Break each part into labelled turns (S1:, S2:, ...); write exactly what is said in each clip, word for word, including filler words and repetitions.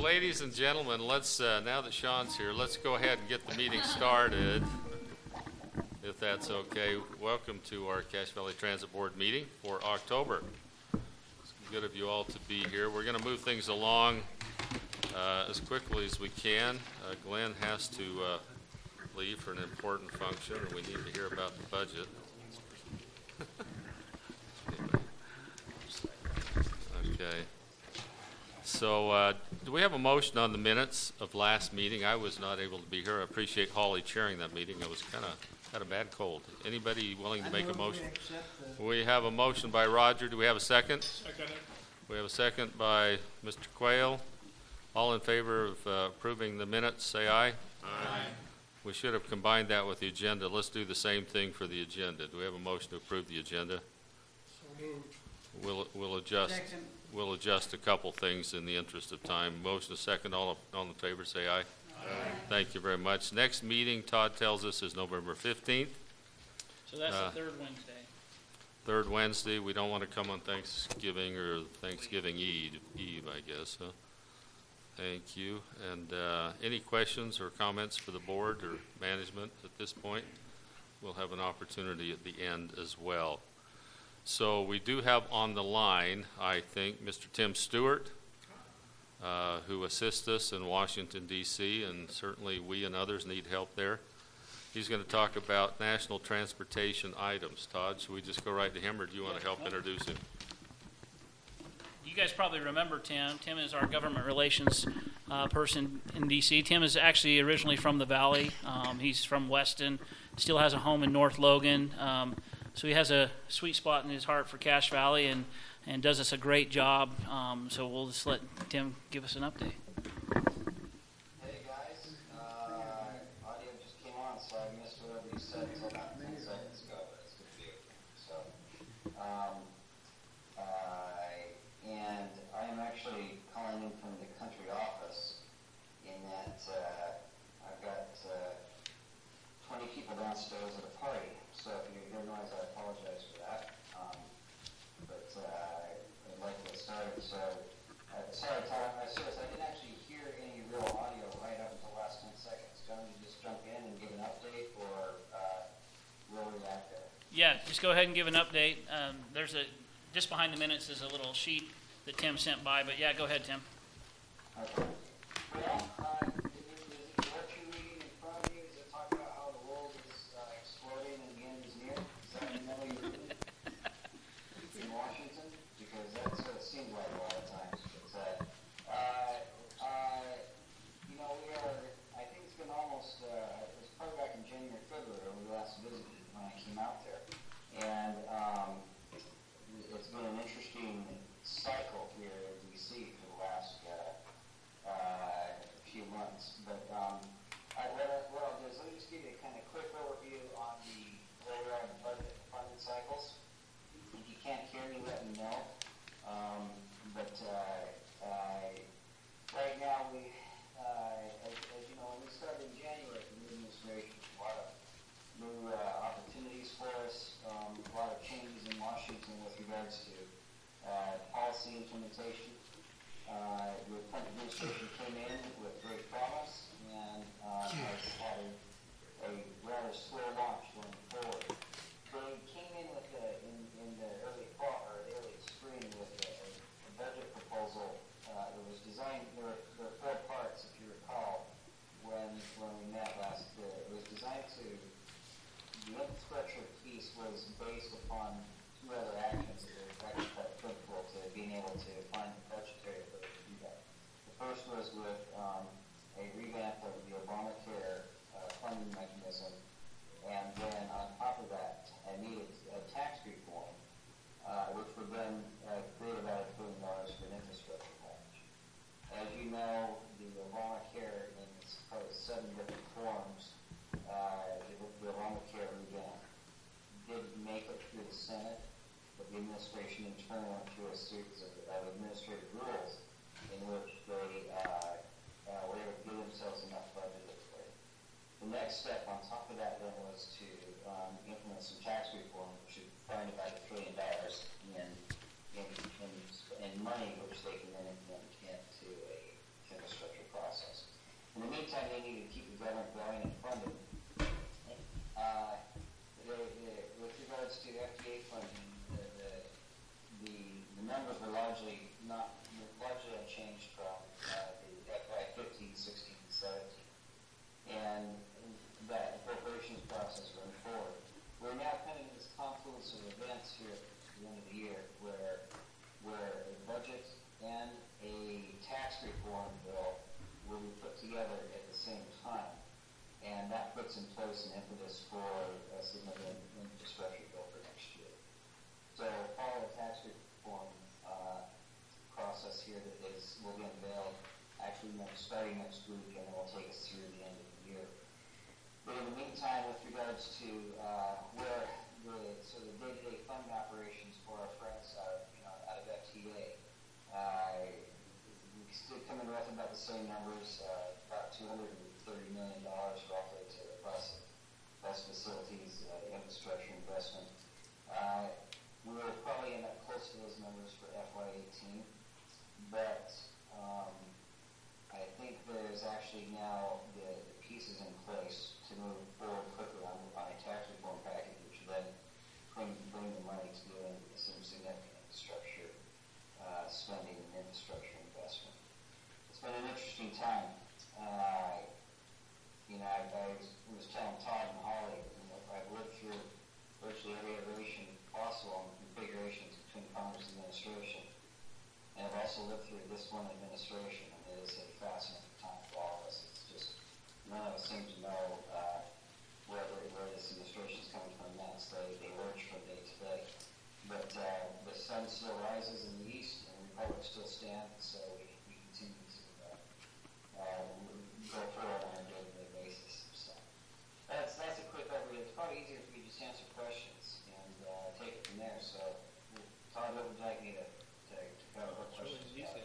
S1: ladies and gentlemen, let's, uh, now that Sean's here, let's go ahead and get the meeting started, if that's okay. Welcome to our Cache Valley Transit Board meeting for October. It's good of you all to be here. We're going to move things along uh, as quickly as we can. Uh, Glenn has to uh, leave for an important function, and we need to hear about the budget. Okay. So uh, do we have a motion on the minutes of last meeting? I was not able to be here. I appreciate Holly chairing that meeting. I was kind of had a bad cold. Anybody willing to make a motion? We have a motion by Roger. Do we have a second? Second. We have a second by Mister Quayle. All in favor of uh, approving the minutes, say aye. Aye. We should have combined that with the agenda. Let's do the same thing for the agenda. Do we have a motion to approve the agenda? So moved. We'll, we'll adjust. Second. We'll adjust a couple things in the interest of time. Motion a second. All, all in favor, say aye. Aye. Thank you very much. Next meeting, Todd tells us, is November fifteenth.
S2: So that's
S1: uh,
S2: the third Wednesday.
S1: Third Wednesday. We don't want to come on Thanksgiving or Thanksgiving Eve, Eve I guess. Huh? Thank you. And uh, any questions or comments for the board or management at this point? We'll have an opportunity at the end as well. So we do have on the line, I think, Mister Tim Stewart, uh, who assists us in Washington, D C, and certainly we and others need help there. He's going to talk about national transportation items. Todd, should we just go right to him, or do you want to help introduce him?
S2: You guys probably remember Tim. Tim is our government relations uh, person in D C. Tim is actually originally from the Valley. Um, he's from Weston, still has a home in North Logan. Um, So he has a sweet spot in his heart for Cache Valley and, and does us a great job. Um, so we'll just let Tim give us an update.
S3: Hey guys, uh, audio just came on, so I missed whatever you said until about ten seconds ago, but it's good to be here. So, um, uh, and I am actually calling in from the country office in that uh, I've got uh, twenty people downstairs at a party. So if you hear noise, I apologize for that. Um, but uh, I'd like to get started. So, uh, sorry, Tom, I serious. I didn't actually hear any real audio right up until the last ten seconds. Can you just jump in and give an update, or uh, where we at there?
S2: Yeah, just go ahead and give an update. Um, there's a just behind the minutes is a little sheet that Tim sent by. But yeah, go ahead, Tim.
S3: Okay. Well, uh, what you're reading in front of you is it talk about how the world is uh, exploding and the end is near? Is that another you're reading in Washington? Because that's what it seems like a lot of times. But, uh, uh, uh, you know, we are, I think it's been almost, uh, it was probably back in January, February when we last visited when I came out there. And um, it's been an interesting cycle here in D C for the last uh, uh, few months. But um, I, what, I, what I'll do is let me just give you a kind of quick overview on the where we are in the budget funded cycles. If you can't hear me, let me know. Um, but uh, uh, right now, we, uh, as, as you know, when we started in January, the new administration, a lot of new uh, opportunities for us, um, a lot of changes in Washington with regards to uh, policy implementation. Uh, the Trump administration came in with great promise and uh, has had a, a rather slow launch going forward. They came in with a, in, in the early fall or the early spring with a, a budget proposal. Uh, it was designed. There were, there were four parts, if you recall, when when we met last. Uh, it was designed to. The infrastructure piece was based upon two other actions that are actually quite critical to being able to find the budgetary ability to do that. The first was with um, a revamp of the Obamacare uh, funding mechanism, and then on top of that, I needed a tax reform, uh, which would then uh, create about a billion dollars for an infrastructure package. As you know, the Obamacare in its probably seven different forms, uh, the, the Obamacare revamp didn't make it through the Senate, but the administration in turn went through a series of, of administrative rules in which they uh, uh, were able to give themselves enough budget to play. The next step on top of that then was to um, implement some tax reform, which should find about a trillion dollars in, in, in, in money, which they can then implement into a infrastructure meantime, they need to keep the government going and funded. Uh, the, the, with regards to F D A funding, the, the, the, the numbers were largely not largely unchanged from uh, the F Y fifteen, sixteen, and seventeen, and that appropriations process going forward. We're now coming to this confluence of events here at the end of the year, where where a budget and a tax reform bill will be put together at the same time. And that puts in place an impetus for a significant infrastructure bill for next year. So follow the tax reform uh, process here that is will be unveiled actually next, starting next week, and it will take us through the end of the year. But in the meantime, with regards to uh, where the so the day-to-day fund operations for our friends out, you know, out of F T A, uh, we still coming with about the same numbers, uh, about two hundred thirty million dollars roughly to the bus, bus facilities, uh, infrastructure investment. Uh, we will probably end up close to those numbers for F Y eighteen, but um, I think there's actually now the, the pieces in place to move forward quickly on, on a tax reform package, which then bring, bring the money to doing some significant infrastructure uh, spending and infrastructure investment. It's been an interesting time. Uh, you know, I, I was, was telling Todd and Holly, you know, I've lived through virtually every iteration possible and configurations between Congress and administration. And I've also lived through this one administration, and it is a fascinating time for all of us. It's just, none of us seem to know uh, where, where this administration is coming from next. They, they lurch from day to day. But uh, the sun still rises in the east, and the republic still stands, so we, we continue to uh, uh, go forward on a day-to-day basis. So that's, that's a quick overview. It's probably easier if we just answer questions and uh, take it from there. So, Todd, what would you like me to, to, to cover? What questions you have?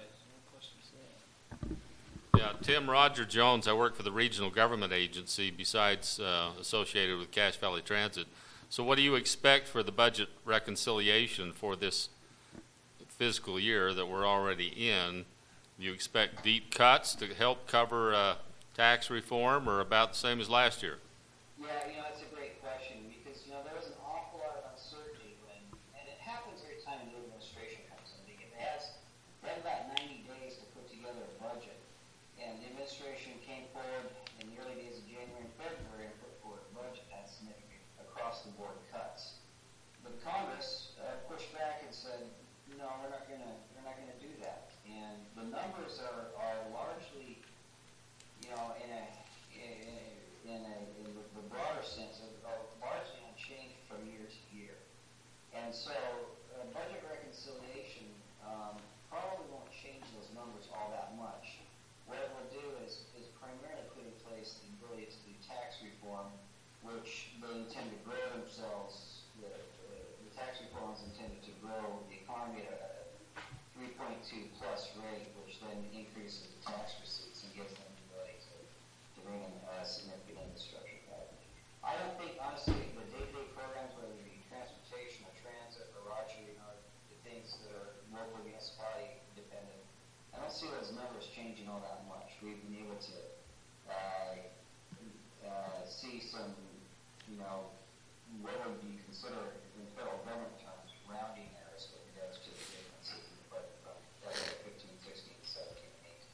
S1: Yeah, Tim Roger Jones. I work for the regional government agency besides uh, associated with Cache Valley Transit. So what do you expect for the budget reconciliation for this fiscal year that we're already in? Do you expect deep cuts to help cover uh, tax reform, or about the same as last year?
S3: Yeah, you know, that's a great question, because, you know, there was an awful lot of uncertainty when, and it happens every time a new administration comes in, because it has, they have about ninety days to put together a budget. And the administration came forward in the early days of January and February and put forward a budget that had significant across-the-board cuts. But Congress uh, pushed back and said, no, we're not going to we're not going to do that. And the numbers are, are largely, you know, in a in, in, a, in the broader sense, are largely unchanged from year to year. And so uh, budget reconciliation um, probably won't change those numbers all that much. What it will do is, is primarily put in place the ability to do tax reform, which they intend to grow themselves. The, the, the tax reform is intended to grow the economy at a three point two plus rate, which then increases the tax receipts and gives them the ability to, to bring in a significant infrastructure package. I don't think, honestly, the day-to-day programs, whether it be transportation or transit or Roger, you know, the things that are local municipality dependent, I don't see those numbers changing all that much. We've been able to uh, uh, see some, you know, what would you consider in federal government terms rounding errors with regards to the differences in the budget from F Y fifteen, sixteen, seventeen, and eighteen.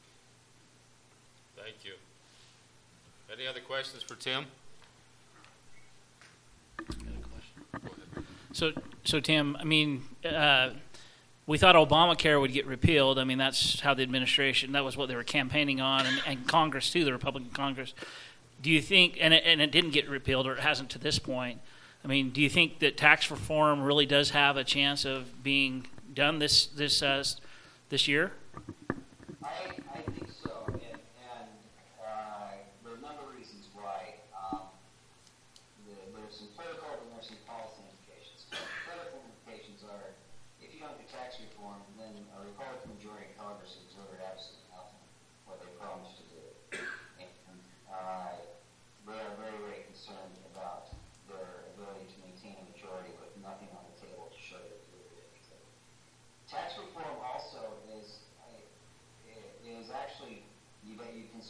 S1: Thank you. Any other questions for Tim?
S2: So, so Tim, I mean, uh, we thought Obamacare would get repealed. I mean, that's how the administration, that was what they were campaigning on, and, and Congress too, the Republican Congress. Do you think, and it, and it didn't get repealed, or it hasn't to this point, I mean, do you think that tax reform really does have a chance of being done this this uh, this year?
S3: I, I think so, and, and uh, there are a number of reasons why. Um, the, there's some political and there's some policy implications. Political implications are, if you don't do tax reform, then a Republican majority in Congress has delivered absolutely nothing what they promised to do. And uh, they are very, very concerned about their ability to maintain a majority with nothing on the table to show that they did anything. Tax reform also is is actually, you, you consider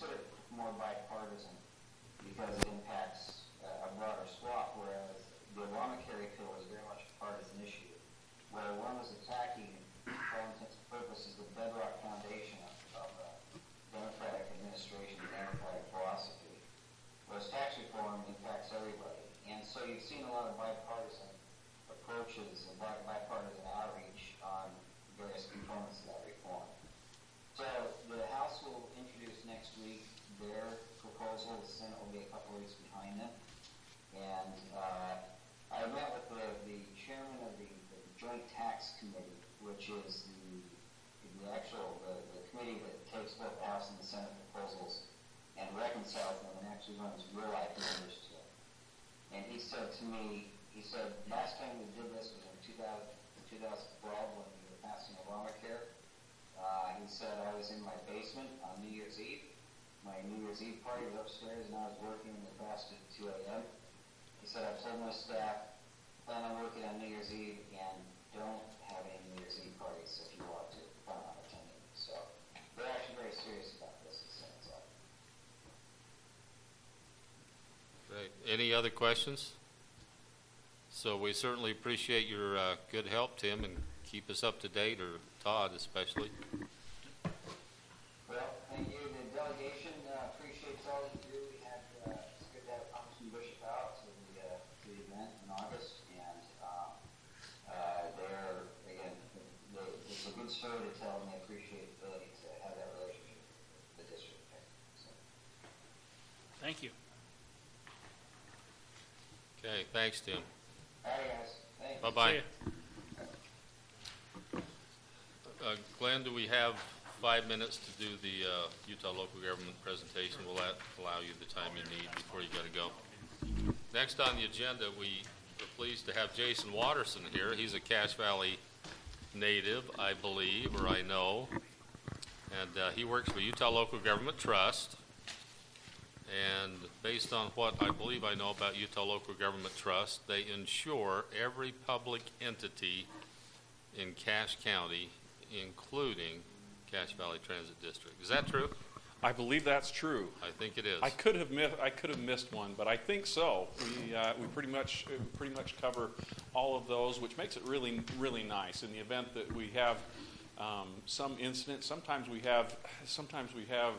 S3: more bipartisan because it impacts uh, a broader swath, whereas the Obamacare repeal was very much a partisan issue, where one was attacking, for all intents and purposes, the bedrock foundation of, of uh, democratic administration and democratic philosophy, whereas tax reform impacts everybody. And so you've seen a lot of bipartisan approaches and bi- bipartisan outreach on various components of that reform. So the House will introduce next week their proposal. The Senate will be a couple weeks behind them. And uh, I met with the, the chairman of the, the Joint Tax Committee, which is the, the actual the, the committee that takes both the House and the Senate proposals and reconciles them and actually runs real-life numbers to it. And he said to me, he said, last time we did this was in two thousand, two thousand twelve when we were passing Obamacare. Uh, he said, I was in my basement on New Year's Eve. My New Year's Eve party was upstairs, and I was working in the fast at two a.m. He said, I've told my staff, plan on working on New Year's Eve, and don't have any New Year's Eve parties if you want to plan on attending. So they're actually very serious about this, it sounds like.
S1: Great. Any other questions? So we certainly appreciate your uh, good help, Tim, and keep us up to date, or Todd especially.
S3: Well, thank you. The delegation uh, appreciates all that you do. We had, uh, it's good to have Congressman Bishop out to the, uh, to the event in August, and um, uh, they're, again, they, it's a good story to tell, and they appreciate the ability to have that relationship with the district. So.
S2: Thank you.
S1: Okay, thanks, Tim.
S3: All right, guys. Thanks.
S1: Bye-bye.
S2: See ya.
S1: Uh, Glenn, do we have five minutes to do the uh, Utah local government presentation? Will that allow you the time you need before you got to go? Next on the agenda, we are pleased to have Jason Watterson here. He's a Cache Valley native, I believe, or I know, and uh, he works for Utah Local Government Trust. And based on what I believe I know about Utah Local Government Trust, they insure every public entity in Cache County, including Cache Valley Transit District. Is that true?
S4: I believe that's true.
S1: I think it is.
S4: I could have mi- I could have missed one, but I think so. We uh, we pretty much uh, pretty much cover all of those, which makes it really really nice. In the event that we have um, some incident, sometimes we have sometimes we have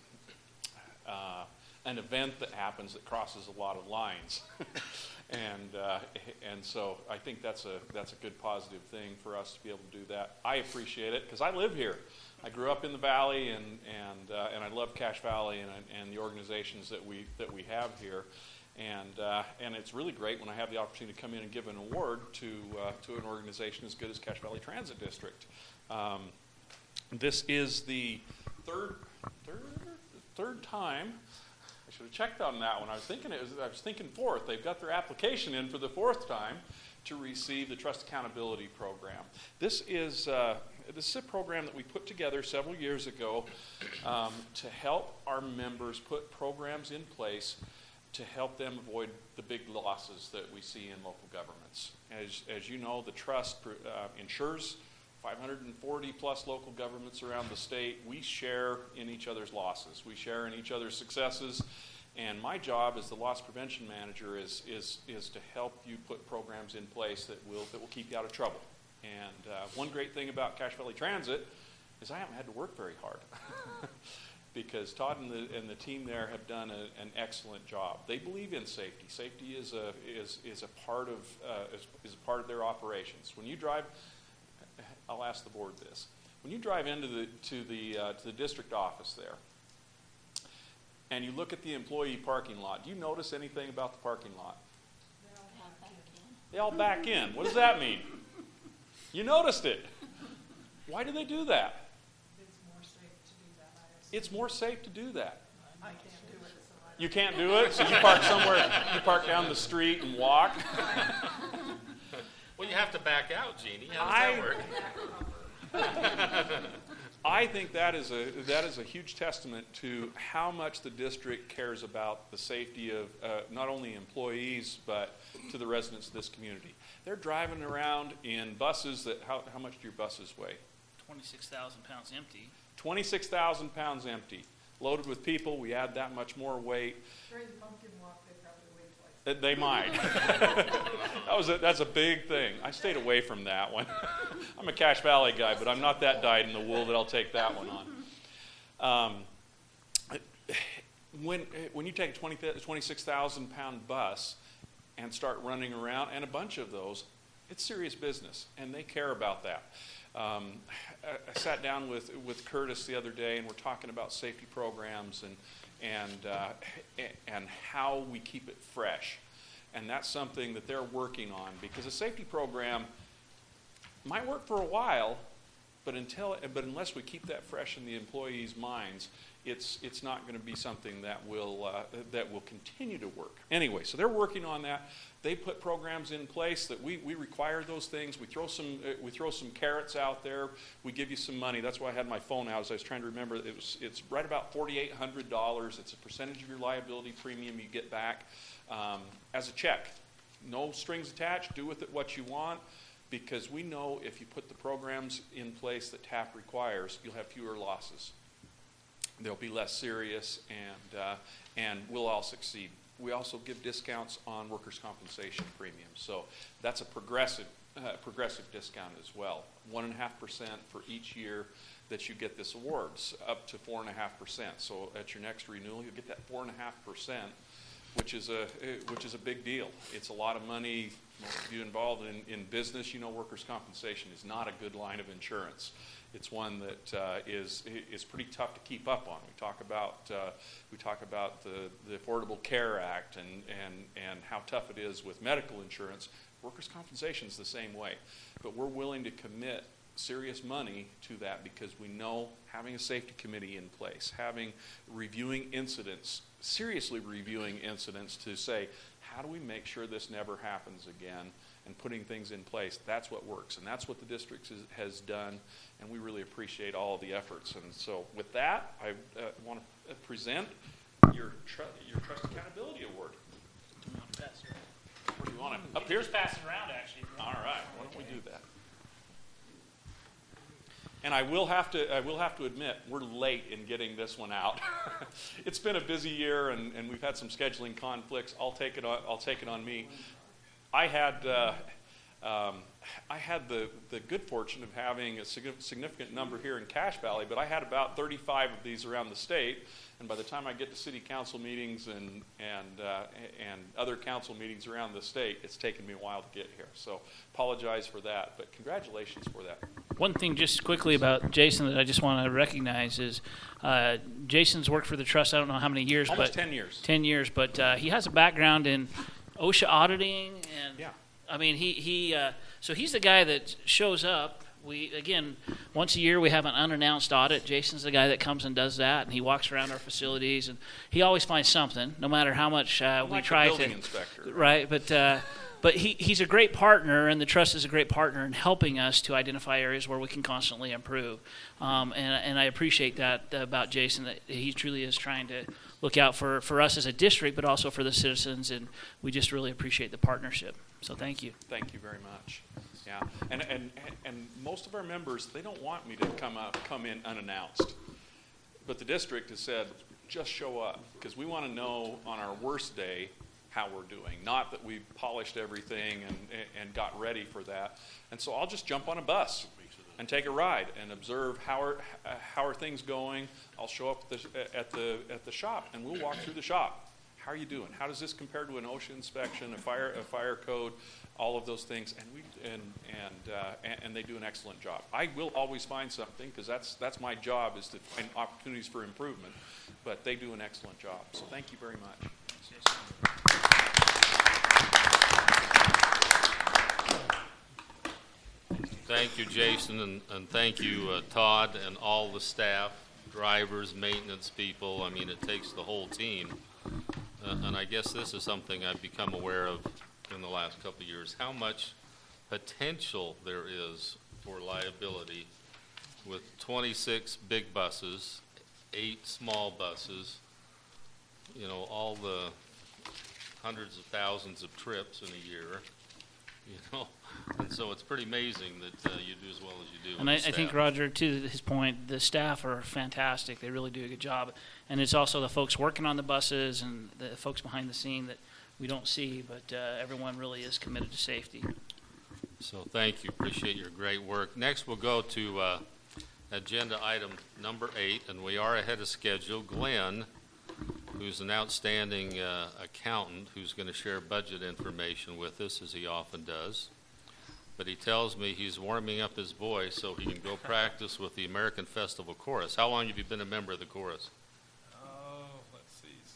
S4: uh, an event that happens that crosses a lot of lines. And uh, and so I think that's a that's a good positive thing for us to be able to do that. I appreciate it because I live here. I grew up in the valley, and and uh, and I love Cache Valley and and the organizations that we that we have here. And uh, and it's really great when I have the opportunity to come in and give an award to uh, to an organization as good as Cache Valley Transit District. Um, this is the third third third time. I should have checked on that one. I was thinking it was, I was thinking fourth. They've got their application in for the fourth time to receive the Trust Accountability Program. This is uh, this is a program that we put together several years ago um, to help our members put programs in place to help them avoid the big losses that we see in local governments. As as you know, the trust uh, insures five hundred forty plus local governments around the state. We share in each other's losses. We share in each other's successes. And my job as the loss prevention manager is is is to help you put programs in place that will that will keep you out of trouble. And uh, one great thing about Cache Valley Transit is I haven't had to work very hard because Todd and the and the team there have done a, an excellent job. They believe in safety. Safety is a is is a part of uh, is, is a part of their operations. When you drive, I'll ask the board this: when you drive into the to the uh, to the district office there, and you look at the employee parking lot, do you notice anything about the parking lot? They all back in. What does that mean? You noticed it. Why do they do that?
S5: It's more safe to do that, I assume.
S4: It's more safe to do that.
S5: I can't do it, so I.
S4: You can't do it, so you park somewhere, you park down the street and walk.
S1: Well, you have to back out, Jeannie. How does
S4: I-
S1: that work?
S4: I think that is a that is a huge testament to how much the district cares about the safety of uh, not only employees but to the residents of this community. They're driving around in buses that how how much do your buses weigh?
S2: twenty-six thousand pounds empty.
S4: twenty-six thousand pounds empty. loaded with people, we add that much more weight.
S5: During the pumpkin walk, they probably weigh twice.
S4: Uh, They might. that was a, that's a big thing. I stayed away from that one. I'm a Cache Valley guy, but I'm not that dyed in the wool that I'll take that one on. Um, when when you take a twenty, twenty-six thousand pound bus and start running around, and a bunch of those, it's serious business, and they care about that. Um, I, I sat down with with Curtis the other day, and we're talking about safety programs and and uh, and how we keep it fresh, and that's something that they're working on, because a safety program might work for a while, but until but unless we keep that fresh in the employees' minds, it's it's not going to be something that will uh, that will continue to work. Anyway, so they're working on that. They put programs in place that we, we require those things. We throw some uh, we throw some carrots out there. We give you some money. That's why I had my phone out as I was trying to remember. It was it's right about forty-eight hundred dollars. It's a percentage of your liability premium you get back um, as a check. No strings attached. Do with it what you want, because we know if you put the programs in place that T A P requires, you'll have fewer losses. They'll be less serious, and uh, and we'll all succeed. We also give discounts on workers' compensation premiums, so that's a progressive uh, progressive discount as well. One and a half percent for each year that you get this awards, up to four and a half percent. So at your next renewal, you'll get that four and a half percent, which is a which is a big deal. It's a lot of money. Most of you involved in, in business, you know, workers' compensation is not a good line of insurance. It's one that uh, is is pretty tough to keep up on. We talk about uh, we talk about the, the Affordable Care Act and, and and how tough it is with medical insurance. Workers' compensation is the same way, but we're willing to commit serious money to that because we know having a safety committee in place, having reviewing incidents, seriously reviewing incidents to say, how do we make sure this never happens again, and putting things in place, that's what works, and that's what the district is, has done, and we really appreciate all of the efforts. And so with that, I uh, want to present your, tr your Trust Accountability Award. Where do you want it? Up here?
S2: Just pass it around, actually.
S4: All right, why don't we do that? And I will have to I will have to admit, we're late in getting this one out. It's been a busy year, and, and we've had some scheduling conflicts. I'll take it on, I'll take it on me. I had uh, um, I had the, the good fortune of having a significant number here in Cache Valley, but I had about thirty-five of these around the state. And by the time I get to city council meetings and and uh, and other council meetings around the state, it's taken me a while to get here. So apologize for that, but congratulations for that.
S2: One thing just quickly about Jason that I just want to recognize is uh, Jason's worked for the trust, I don't know how many years,
S4: Almost
S2: but
S4: ten years.
S2: ten years, but uh, he has a background in OSHA auditing, and
S4: Yeah.
S2: I mean, he, he uh, so he's the guy that shows up. We, again, once a year we have an unannounced audit. Jason's the guy that comes and does that, and he walks around our facilities, and he always finds something, no matter how much uh, we
S4: Like
S2: try
S4: the building
S2: to.
S4: inspector.
S2: Right, but uh, but he, he's a great partner, and the trust is a great partner in helping us to identify areas where we can constantly improve. Um, and, and I appreciate that about Jason, that he truly is trying to look out for, for us as a district, but also for the citizens, and we just really appreciate the partnership. So thank you.
S4: Thank you very much. Yeah, and and and most of our members, they don't want me to come up, come in unannounced, but the district has said just show up, because we want to know on our worst day how we're doing. Not that we've polished everything and and got ready for that. And so I'll just jump on a bus and take a ride and observe how are how are things going. I'll show up at the at the at the shop, and we'll walk through the shop. How are you doing? How does this compare to an OSHA inspection, a fire a fire code, all of those things? And we and and uh, and, and they do an excellent job. I will always find something, because that's that's my job, is to find opportunities for improvement. But they do an excellent job. So thank you very much.
S1: Thank you, Jason, and, and thank you, uh, Todd, and all the staff, drivers, maintenance people. I mean, it takes the whole team. Uh, and I guess this is something I've become aware of in the last couple of years, how much potential there is for liability with twenty-six big buses, eight small buses, you know, all the hundreds of thousands of trips in a year, you know? And so it's pretty amazing that uh, you do as well as you do.
S2: And
S1: with
S2: I,
S1: the
S2: I think,
S1: staff.
S2: Roger, to his point, the staff are fantastic. They really do a good job. And it's also the folks working on the buses and the folks behind the scene that we don't see, but uh, everyone really is committed to safety.
S1: So thank you. Appreciate your great work. Next, we'll go to uh, agenda item number eight, and we are ahead of schedule. Glenn, who's an outstanding uh, accountant who's going to share budget information with us, as he often does. But he tells me he's warming up his voice so he can go practice with the American Festival Chorus. How long have you been a member of the chorus?
S6: Oh, let's see, it's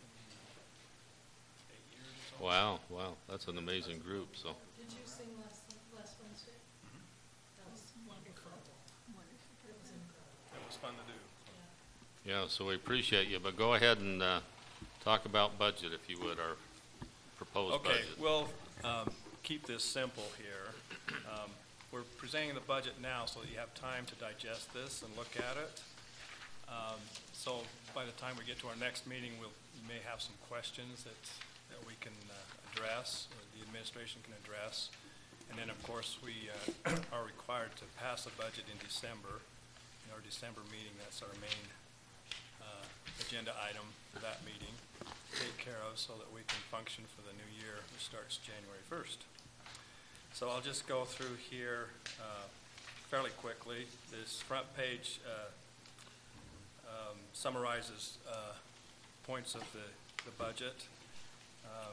S6: been eight years or so.
S1: Wow, wow, that's an amazing group. So,
S5: Did you sing last, last Wednesday? That was wonderful. It was incredible.
S6: It was fun to do.
S1: yeah, so we appreciate you. But go ahead and uh, talk about budget, if you would, our proposed
S6: Okay,
S1: budget.
S6: we'll um, keep this simple here. Um, We're presenting the budget now so that you have time to digest this and look at it. Um, So by the time we get to our next meeting, we'll, we may have some questions that, that we can uh, address, or the administration can address. And then, of course, we uh, are required to pass a budget in December. In our December meeting, that's our main uh, agenda item for that meeting, take care of so that we can function for the new year, which starts January first. So I'll just go through here uh, fairly quickly. This front page uh, um, summarizes uh, points of the, the budget. Um,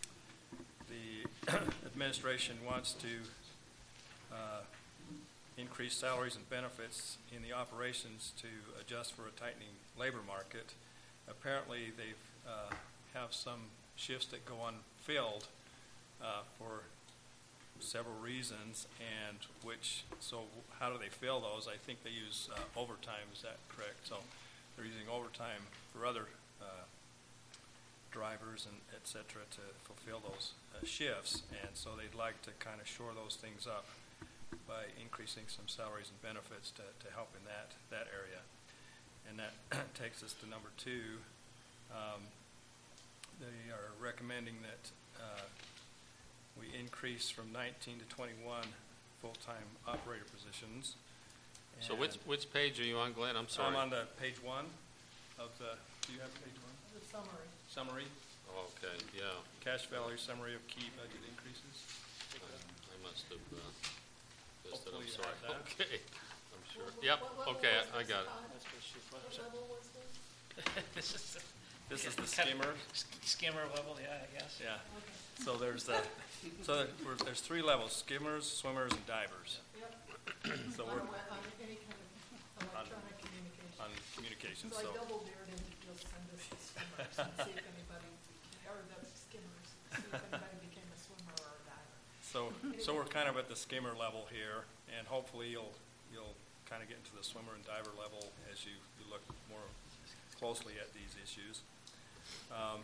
S6: the administration wants to uh, increase salaries and benefits in the operations to adjust for a tightening labor market. Apparently, they uh, have some shifts that go unfilled uh, for several reasons, and which, so how do they fill those? I think they use uh, overtime, is that correct? So they're using overtime for other uh, drivers and et cetera to fulfill those uh, shifts, and so they'd like to kind of shore those things up by increasing some salaries and benefits to, to help in that, that area. And that takes us to number two. Um, they are recommending that uh, we increase from nineteen to twenty-one full-time operator positions.
S1: So which,
S6: And
S1: which page are you on, Glenn? I'm sorry.
S6: I'm on the page one of the, do you have page one?
S5: The summary.
S6: Summary,
S1: Okay, yeah.
S6: cash value summary of key budget increases.
S1: I I must have uh, missed it. I'm
S6: Hopefully you
S1: sorry.
S6: have that.
S1: Okay, I'm sure.
S5: What-
S1: Yep,
S5: what level
S1: okay,
S5: was
S1: I I
S5: this,
S1: got it.
S5: Todd?
S2: That's what she
S5: What level was this?
S2: This is the
S6: This is the
S2: kind of
S6: skimmer.
S2: skimmer level, yeah, I guess.
S6: Yeah,
S5: Okay.
S6: so there's, uh, so there- we're- there's three levels, skimmers, swimmers, and divers.
S5: Yep.
S6: So
S5: On
S6: we're
S5: a we- on any kind of electronic communication.
S6: on communications,
S5: So I
S6: so.
S5: double dared him to just send us the swimmers and see if anybody, or the skimmers, see if anybody became a swimmer or a diver.
S6: So, so we're kind of at the skimmer level here, and hopefully you'll, you'll kind of get into the swimmer and diver level as you, you look more closely at these issues. Um,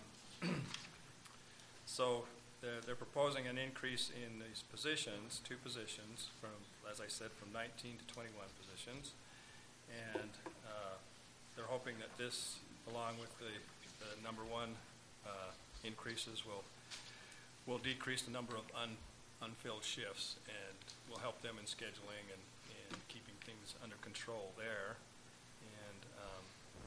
S6: So they're, they're proposing an increase in these positions, two positions, from, as I said, from nineteen to twenty-one positions. And uh, they're hoping that this, along with the, the number one uh, increases, will, will decrease the number of un, unfilled shifts and will help them in scheduling and, and keeping things under control there. And um,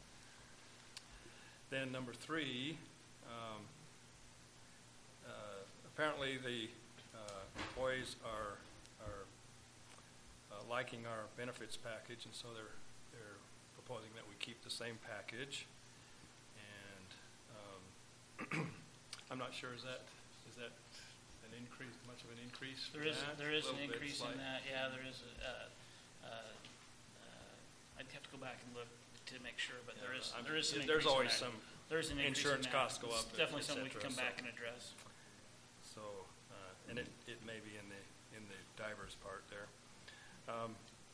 S6: then number three, um, uh, apparently the uh, employees are, are uh, liking our benefits package, and so they're, they're proposing that we keep the same package. And um, I'm not sure, is that, is that an increase, much of an increase for
S2: There is,
S6: that?
S2: there is an
S6: Little bit
S2: increase in
S6: slight.
S2: that, yeah, there is, a, uh, uh, uh, I'd have to go back and look to make sure, but there
S6: Yeah,
S2: is,
S6: I'm-
S2: there is an increase
S6: There's
S2: in
S6: always
S2: that.
S6: some,
S2: There's an increase in
S6: insurance
S2: that.
S6: costs go
S2: It's
S6: up,
S2: Definitely
S6: et
S2: something we
S6: cetera,
S2: can come
S6: so-
S2: back and address.
S6: so, uh, and it, it may be in the, in the divers part there. Um,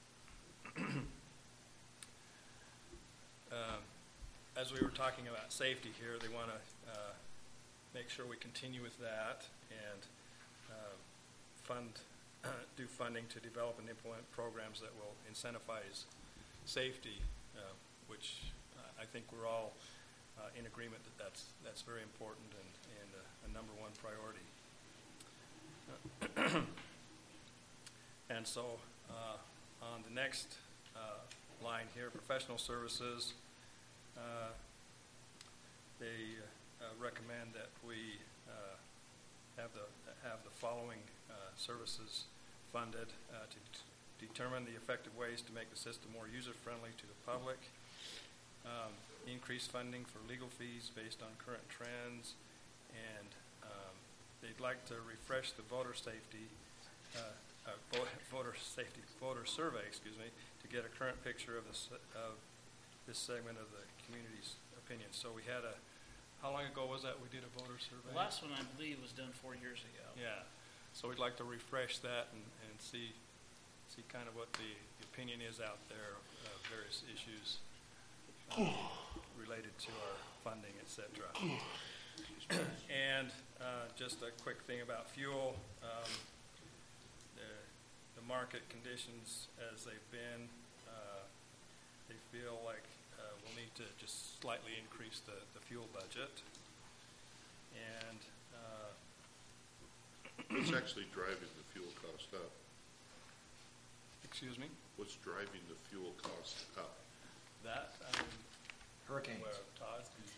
S6: um, As we were talking about safety here, they want to uh, make sure we continue with that and uh, fund, do funding to develop and implement programs that will incentivize safety, uh, which uh, I think we're all uh, in agreement that that's, that's very important and, and a, a number one priority. And so, uh, on the next uh, line here, professional services, uh, they uh, recommend that we uh, have the have the following uh, services funded uh, to t- determine the effective ways to make the system more user-friendly to the public, um, increase funding for legal fees based on current trends, and um, they'd like to refresh the voter safety uh, uh, vo- voter safety voter survey, excuse me, to get a current picture of this of this segment of the community's opinion. So we had a, how long ago was that we did a voter survey?
S2: The last one, I believe, was done four years ago.
S6: Yeah, so we'd like to refresh that and, and see see kind of what the opinion is out there of various issues uh, related to our funding, et cetera. And uh, just a quick thing about fuel. Um, the, the market conditions as they've been, uh, they feel like uh, we'll need to just slightly increase the, the fuel budget. And uh,
S7: What's actually driving the fuel cost up?
S6: excuse me,
S7: What's driving the fuel cost up?
S6: that, um,
S3: Hurricanes.
S6: where Todd,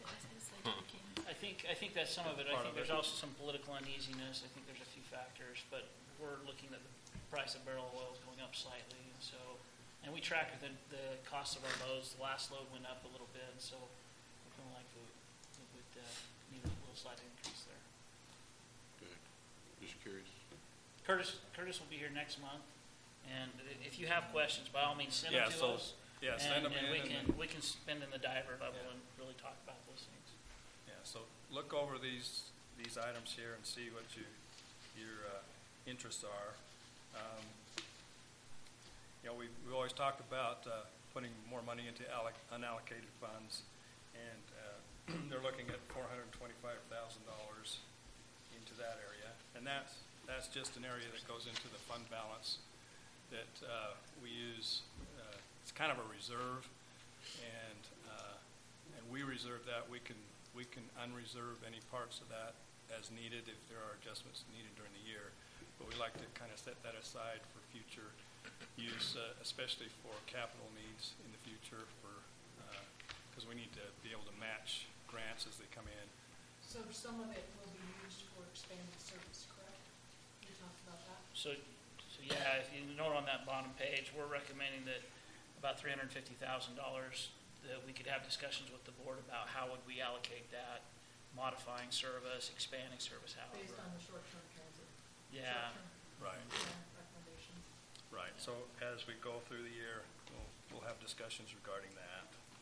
S2: I think, I think that's some of it. I
S6: Part
S2: think
S6: of
S2: there's
S6: it.
S2: also some political uneasiness. I think there's a few factors, but we're looking at the price of barrel of oil is going up slightly, and so, and we track the, the cost of our loads. The last load went up a little bit, and so we're feeling like we we would uh, need a little slight increase there.
S7: Okay, just curious.
S2: Curtis, Curtis will be here next month, and i- if you have questions, by all means, send them
S6: Yeah,
S2: to
S6: so,
S2: us.
S6: yeah, send
S2: And,
S6: them
S2: and
S6: in
S2: we
S6: and
S2: can,
S6: then-
S2: we can spend in the diver level
S6: Yeah.
S2: and really talk about those things.
S6: yeah, so look over these, these items here and see what you, your uh, interests are. Um, You know, we, we always talked about uh, putting more money into alloc- unallocated funds, and uh, they're looking at four hundred twenty-five thousand dollars into that area. And that's, that's just an area that goes into the fund balance that uh, we use. Uh, it's kind of a reserve, and uh, and we reserve that. We can we can unreserve any parts of that as needed if there are adjustments needed during the year. But we like to kind of set that aside for future use, uh, especially for capital needs in the future, for because we need to be able to match grants as they come in.
S5: So some of it will be used for expanded service, correct? We talked about that.
S2: So, so yeah, if you note on that bottom page, we're recommending that about three hundred fifty thousand dollars, that we could have discussions with the board about how would we allocate that, modifying service, expanding service, however.
S5: Based on the short-term transit.
S2: Yeah,
S5: short-term
S6: Right.
S5: plan recommendations.
S6: Right. So as we go through the year, we'll, we'll have discussions regarding that.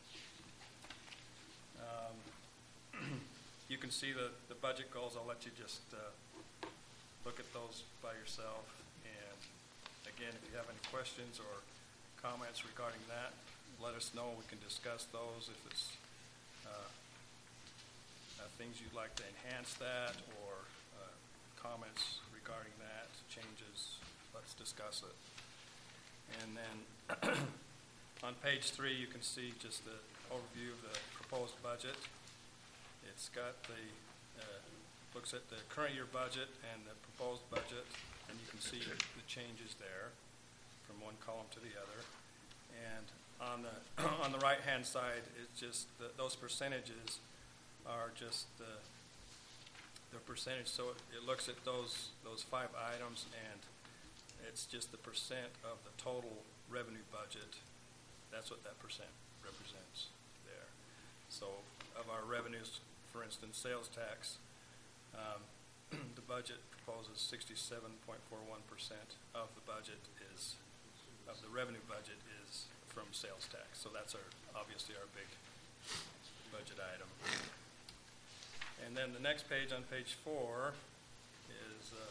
S6: Um, you can see the, the budget goals. I'll let you just uh, look at those by yourself. And again, if you have any questions or comments regarding that, let us know. We can discuss those. If it's uh, uh, things you'd like to enhance that, or uh, comments regarding that, changes, let's discuss it. And then on page three, you can see just the overview of the proposed budget. It's got the, uh, looks at the current year budget and the proposed budget, and you can see the changes there from one column to the other. And on the on the right-hand side, it's just the, those percentages are just the the percentage. So it, it looks at those those five items, and it's just the percent of the total revenue budget. That's what that percent represents there. So of our revenues, for instance, sales tax, um, the budget proposes sixty-seven point four one percent of the budget is, of the revenue budget is from sales tax. So that's our, obviously our big budget item. And then the next page, on page four, is uh,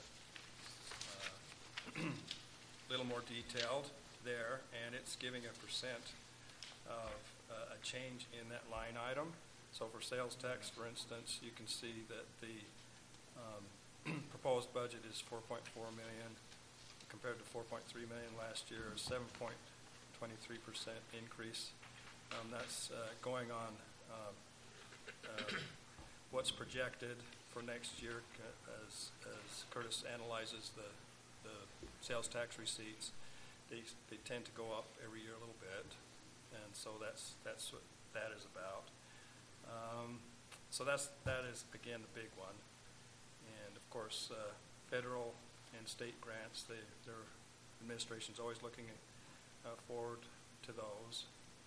S6: uh, a little more detailed there, and it's giving a percent of uh, a change in that line item. So for sales tax, for instance, you can see that the um, proposed budget is four point four million dollars compared to four point three million dollars last year, a seven point two three percent increase. Um, that's uh, going on uh, uh, what's projected for next year, c- as, as Curtis analyzes the, the sales tax receipts, they, they tend to go up every year a little bit, and so that's, that's what that is about. Um, so that's, that is, again, the big one. And of course, uh, federal and state grants, they, their administration's always looking uh, forward to those,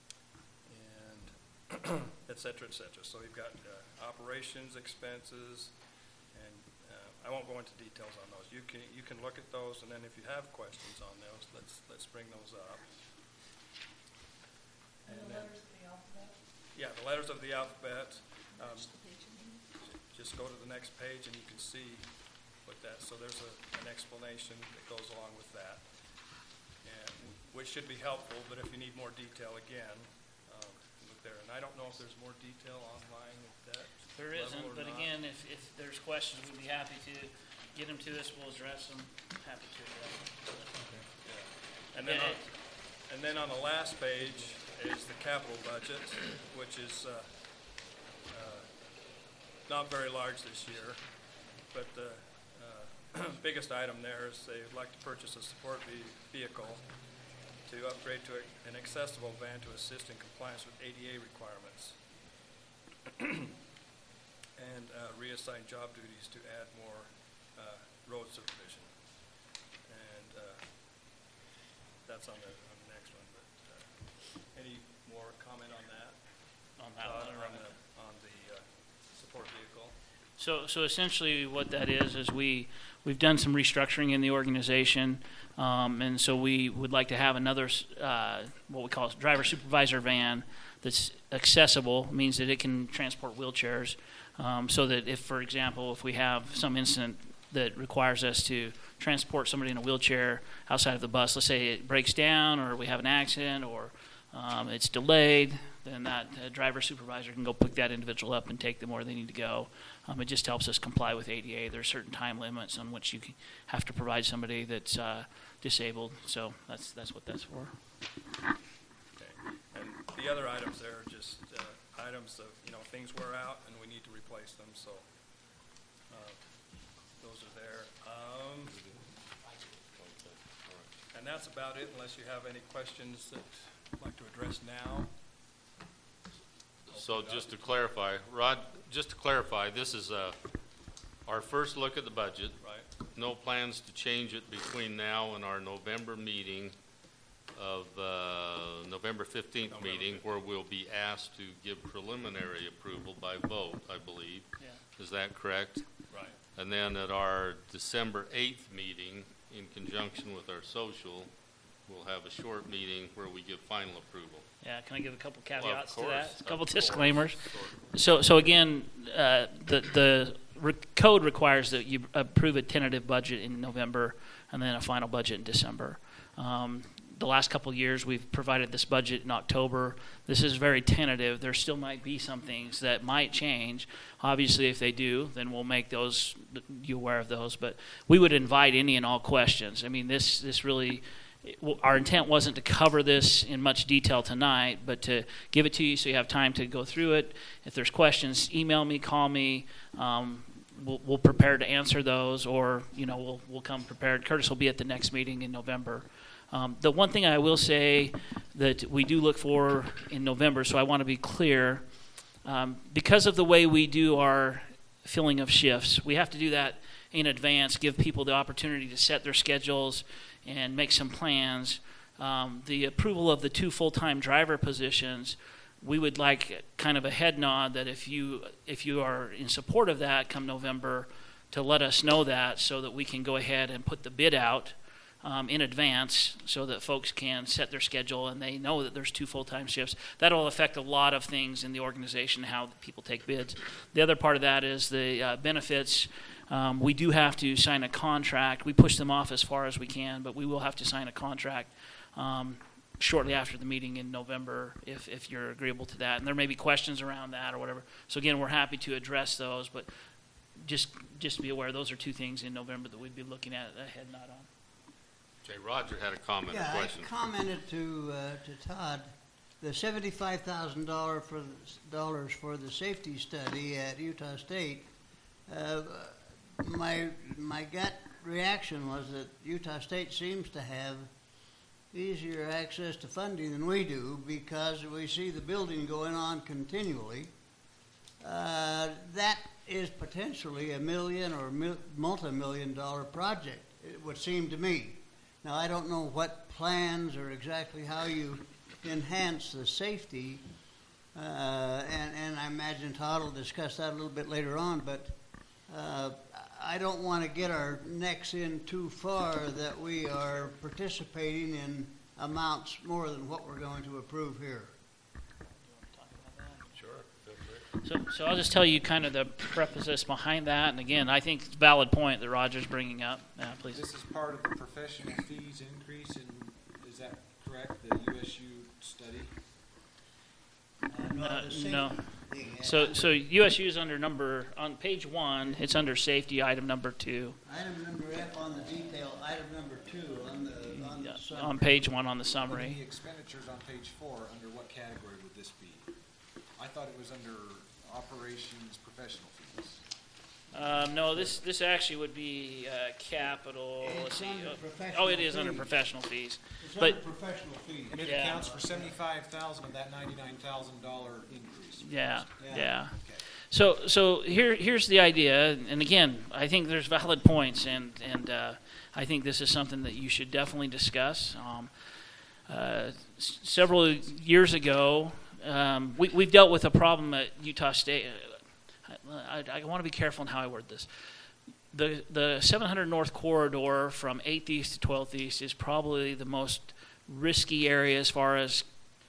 S6: and et cetera, et cetera. So you've got uh, operations expenses, and uh, I won't go into details on those. You can you can look at those, and then if you have questions on those, let's let's bring those up.
S5: And the
S6: then-
S5: letters of the alphabet.
S6: Yeah, the letters of the alphabet. Um,
S5: Match the page you need.
S6: just go to the next page, and you can see what that. So there's a, an explanation that goes along with that, and which should be helpful. But if you need more detail, again, um, look there. And I don't know if there's more detail online at that.
S2: There
S6: level
S2: isn't,
S6: or
S2: but
S6: not.
S2: again, if, if there's questions, we'd be happy to get them to us, we'll address them, happy to address them.
S6: Yeah. And then,
S2: Yeah,
S6: on, and then on the last page is the capital budget, which is uh, uh, not very large this year, but the uh, biggest item there is they would like to purchase a support ve- vehicle to upgrade to a, an accessible van to assist in compliance with A D A requirements, and uh, reassign job duties to add more uh, road supervision. And uh, that's on the, on the next one, but uh, any more comment on that?
S2: On that
S6: Todd,
S2: one, or
S6: on
S2: on
S6: the, on the uh, support vehicle?
S2: So, so essentially what that is, is we, we've done some restructuring in the organization, um, and so we would like to have another, uh, what we call driver supervisor van that's accessible, means that it can transport wheelchairs, um, so that if, for example, if we have some incident that requires us to transport somebody in a wheelchair outside of the bus, let's say it breaks down, or we have an accident, or um, it's delayed, then that uh, driver supervisor can go pick that individual up and take them where they need to go. Um, it just helps us comply with A D A. There are certain time limits on which you can have to provide somebody that's uh, disabled. So that's that's what that's for.
S6: Okay. And the other items there are just uh, items of, you know, things wear out and we need to replace them, so uh, those are there. Um, and that's about it, unless you have any questions that you'd like to address now.
S1: So just to clarify, Rod, just to clarify, this is uh, our first look at the budget.
S6: Right.
S1: No plans to change it between now and our November meeting of, uh, November fifteenth
S6: November
S1: meeting,
S6: fifteenth.
S1: where we'll be asked to give preliminary approval by vote, I believe.
S2: Yeah.
S1: Is that correct?
S6: Right.
S1: And then at our December eighth meeting, in conjunction with our social, we'll have a short meeting where we give final approval.
S2: Yeah. Can I give a couple
S1: Well, of
S2: caveats to
S1: course,
S2: that? A
S1: of
S2: couple
S1: course.
S2: disclaimers. So, so again, uh, the the re- code requires that you approve a tentative budget in November and then a final budget in December. Um, the last couple of years, we've provided this budget in October. This is very tentative. There still might be some things that might change. Obviously, if they do, then we'll make those you aware of those. But we would invite any and all questions. I mean, this this really. Our intent wasn't to cover this in much detail tonight, but to give it to you so you have time to go through it. If there's questions, email me, call me. Um, we'll, we'll prepare to answer those, or you know, we'll we'll come prepared. Curtis will be at the next meeting in November. Um, the one thing I will say that we do look for in November, so I want to be clear, um, because of the way we do our filling of shifts, we have to do that in advance, give people the opportunity to set their schedules and make some plans. Um, the approval of the two full-time driver positions, we would like kind of a head nod that if you if you are in support of that come November, to let us know that so that we can go ahead and put the bid out um, in advance so that folks can set their schedule and they know that there's two full-time shifts. That'll affect a lot of things in the organization, how people take bids. The other part of that is the uh, benefits. Um, we do have to sign a contract. We push them off as far as we can, but we will have to sign a contract um, shortly after the meeting in November if, if you're agreeable to that. And there may be questions around that or whatever. So again, we're happy to address those, but just just be aware those are two things in November that we'd be looking at a head nod on.
S1: Jay, Roger had a comment,
S8: Yeah,
S1: a question.
S8: I commented to uh, to Todd, the seventy-five thousand dollar for the, dollars for the safety study at Utah State uh, my my gut reaction was that Utah State seems to have easier access to funding than we do because we see the building going on continually. Uh, that is potentially a million or mil- multi-million dollar project, it would seem to me. Now, I don't know what plans or exactly how you enhance the safety, uh, and, and I imagine Todd will discuss that a little bit later on, but uh, I don't want to get our necks in too far that we are participating in amounts more than what we're going to approve here.
S1: Sure, feel free.
S2: So, so I'll just tell you kind of the preface behind that, and again, I think it's a valid point that Roger's bringing up. Uh, please.
S9: This is part of the professional fees increase, and is that correct, the U S U study?
S8: Uh,
S2: Uh,
S8: the safety
S2: no.
S8: thing, uh,
S2: So, so U S U is under number, on page one, it's under safety, item number two.
S8: Item number F on the detail, item number two on the, on the
S2: Yeah,
S8: summary.
S2: on page one on the
S9: And
S2: summary.
S9: the expenditures on page four, under what category would this be? I thought it was under operations professional fees.
S2: Um, no, this, this actually would be, uh, capital, let's
S8: It's
S2: see.
S8: under
S2: uh,
S8: professional
S2: Oh, it is under
S8: fees.
S2: professional fees.
S8: It's
S2: but-
S8: under professional fees.
S9: And it
S2: Yeah.
S9: accounts for seventy-five thousand of that ninety-nine thousand dollar increase.
S2: Yeah,
S8: Yeah.
S2: yeah.
S9: Okay.
S2: So, so here, here's the idea, and again, I think there's valid points, and and uh, I think this is something that you should definitely discuss. Um, uh, s- several years ago, um, we, we've dealt with a problem at Utah State. I, I, I want to be careful in how I word this. The the seven hundred North corridor from eighth East to twelfth East is probably the most risky area as far as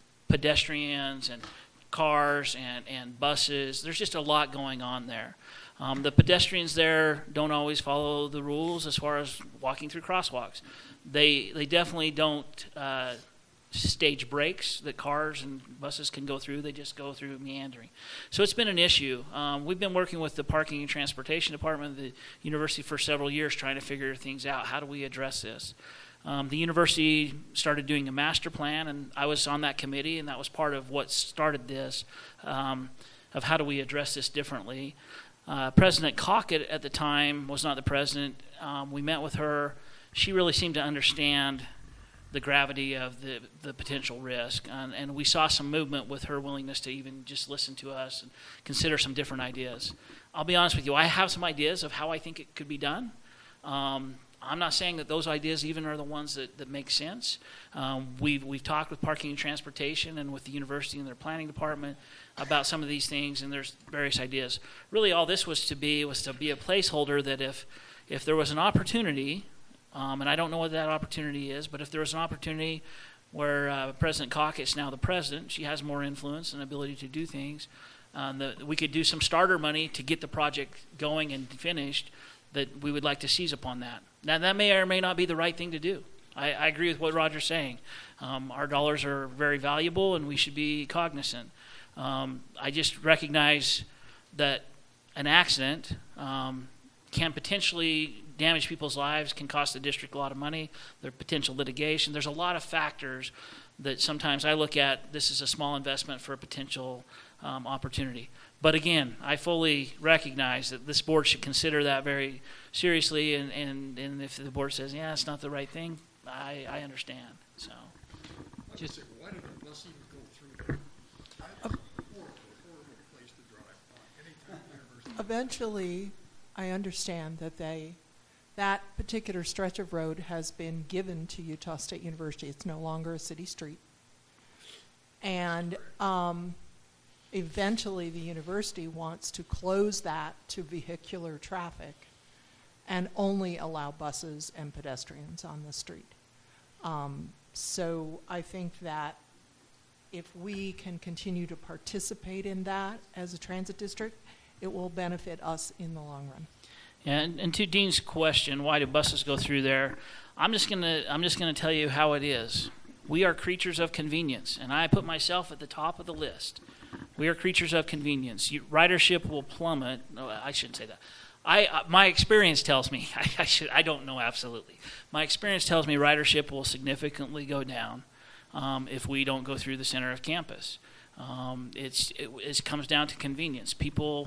S2: pedestrians and cars and, and buses. There's just a lot going on there. Um, the pedestrians there don't always follow the rules as far as walking through crosswalks. They they definitely don't uh, stage breaks that cars and buses can go through. They just go through meandering. So it's been an issue. Um, we've been working with the Parking and Transportation Department of the university for several years trying to figure things out. How do we address this? Um, the university started doing a master plan, and I was on that committee, and that was part of what started this, um, of how do we address this differently. Uh, President Cockett at the time was not the president. Um, we met with her. She really seemed to understand the gravity of the, the potential risk, and, and we saw some movement with her willingness to even just listen to us and consider some different ideas. I'll be honest with you, I have some ideas of how I think it could be done. Um, I'm not saying that those ideas even are the ones that, that make sense. Um, we've, we've talked with Parking and Transportation and with the university and their planning department about some of these things, and there's various ideas. Really all this was to be was to be a placeholder that if, if there was an opportunity, um, and I don't know what that opportunity is, but if there was an opportunity where uh, President Cockett's now the president, she has more influence and ability to do things, um, the, we could do some starter money to get the project going and finished, that we would like to seize upon that. Now, that may or may not be the right thing to do. I, I agree with what Roger's saying. Um, our dollars are very valuable, and we should be cognizant. Um, I just recognize that an accident um, can potentially damage people's lives, can cost the district a lot of money, there's potential litigation. There's a lot of factors that sometimes I look at, this is a small investment for a potential um, opportunity. But again, I fully recognize that this board should consider that very seriously, and, and, and if the board says, yeah, it's not the right thing, I, I understand. So,
S10: Just why did the buses go through there? Horrible, horrible place to drive on anytime university.
S5: Eventually, I understand that they, that particular stretch of road has been given to Utah State University. It's no longer a city street. And um, eventually the university wants to close that to vehicular traffic and only allow buses and pedestrians on the street. Um, so I think that if we can continue to participate in that as a transit district, it will benefit us in the long run.
S2: and, and to Dean's question, why do buses go through there? I'm just gonna I'm just gonna tell you how it is. We are creatures of convenience, and I put myself at the top of the list. We are creatures of convenience. You, ridership will plummet. No, I shouldn't say that. I uh, my experience tells me I, I should I don't know absolutely. My experience tells me ridership will significantly go down um, if we don't go through the center of campus. Um, it's it, it comes down to convenience. People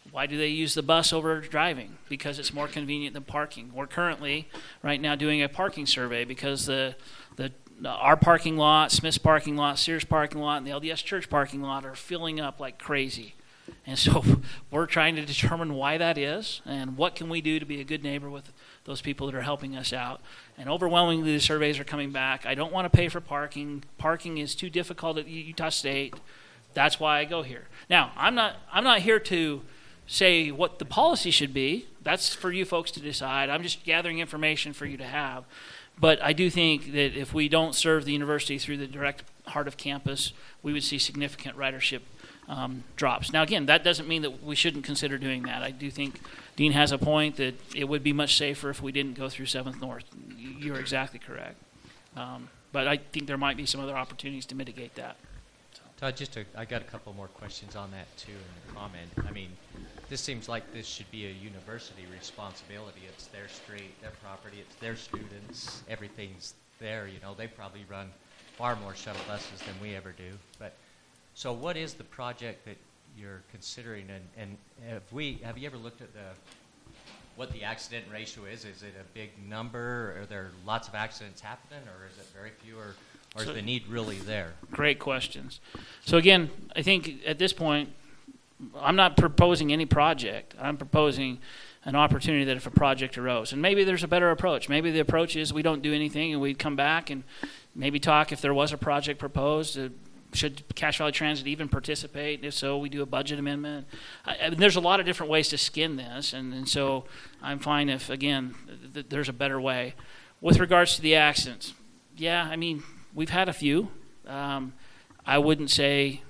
S2: Why do they use the bus over driving? Because it's more convenient than parking. We're currently, right now, doing a parking survey because the the our parking lot, Smith's parking lot, Sears parking lot, and the L D S Church parking lot are filling up like crazy. And so we're trying to determine why that is and what can we do to be a good neighbor with those people that are helping us out. And overwhelmingly, the surveys are coming back. I don't want to pay for parking. Parking is too difficult at Utah State. That's why I go here. Now, I'm not I'm not here to say what the policy should be. That's for you folks to decide. I'm just gathering information for you to have. But I do think that if we don't serve the university through the direct heart of campus, we would see significant ridership um, drops. Now, again, that doesn't mean that we shouldn't consider doing that. I do think Dean has a point that it would be much safer if we didn't go through seventh North. You're exactly correct. Um, but I think there might be some other opportunities to mitigate that.
S11: Todd, just a, I got a couple more questions on that too in the comment. I mean, this seems like this should be a university responsibility. It's their street, their property, it's their students. Everything's there. You know, they probably run far more shuttle buses than we ever do. But so, what is the project that you're considering? And, and have we have you ever looked at the what the accident ratio is? Is it a big number? Are there lots of accidents happening, or is it very few? Or Or is
S2: So-
S11: the need really there?
S2: Great questions. So again, I think at this point, I'm not proposing any project. I'm proposing an opportunity that if a project arose, and maybe there's a better approach. Maybe the approach is we don't do anything and we come back and maybe talk if there was a project proposed. Uh, should Cache Valley Transit even participate? If so, we do a budget amendment. I, I mean, there's a lot of different ways to skin this, and, and so I'm fine if, again, th- there's a better way. With regards to the accidents, yeah, I mean, we've had a few. Um, I wouldn't say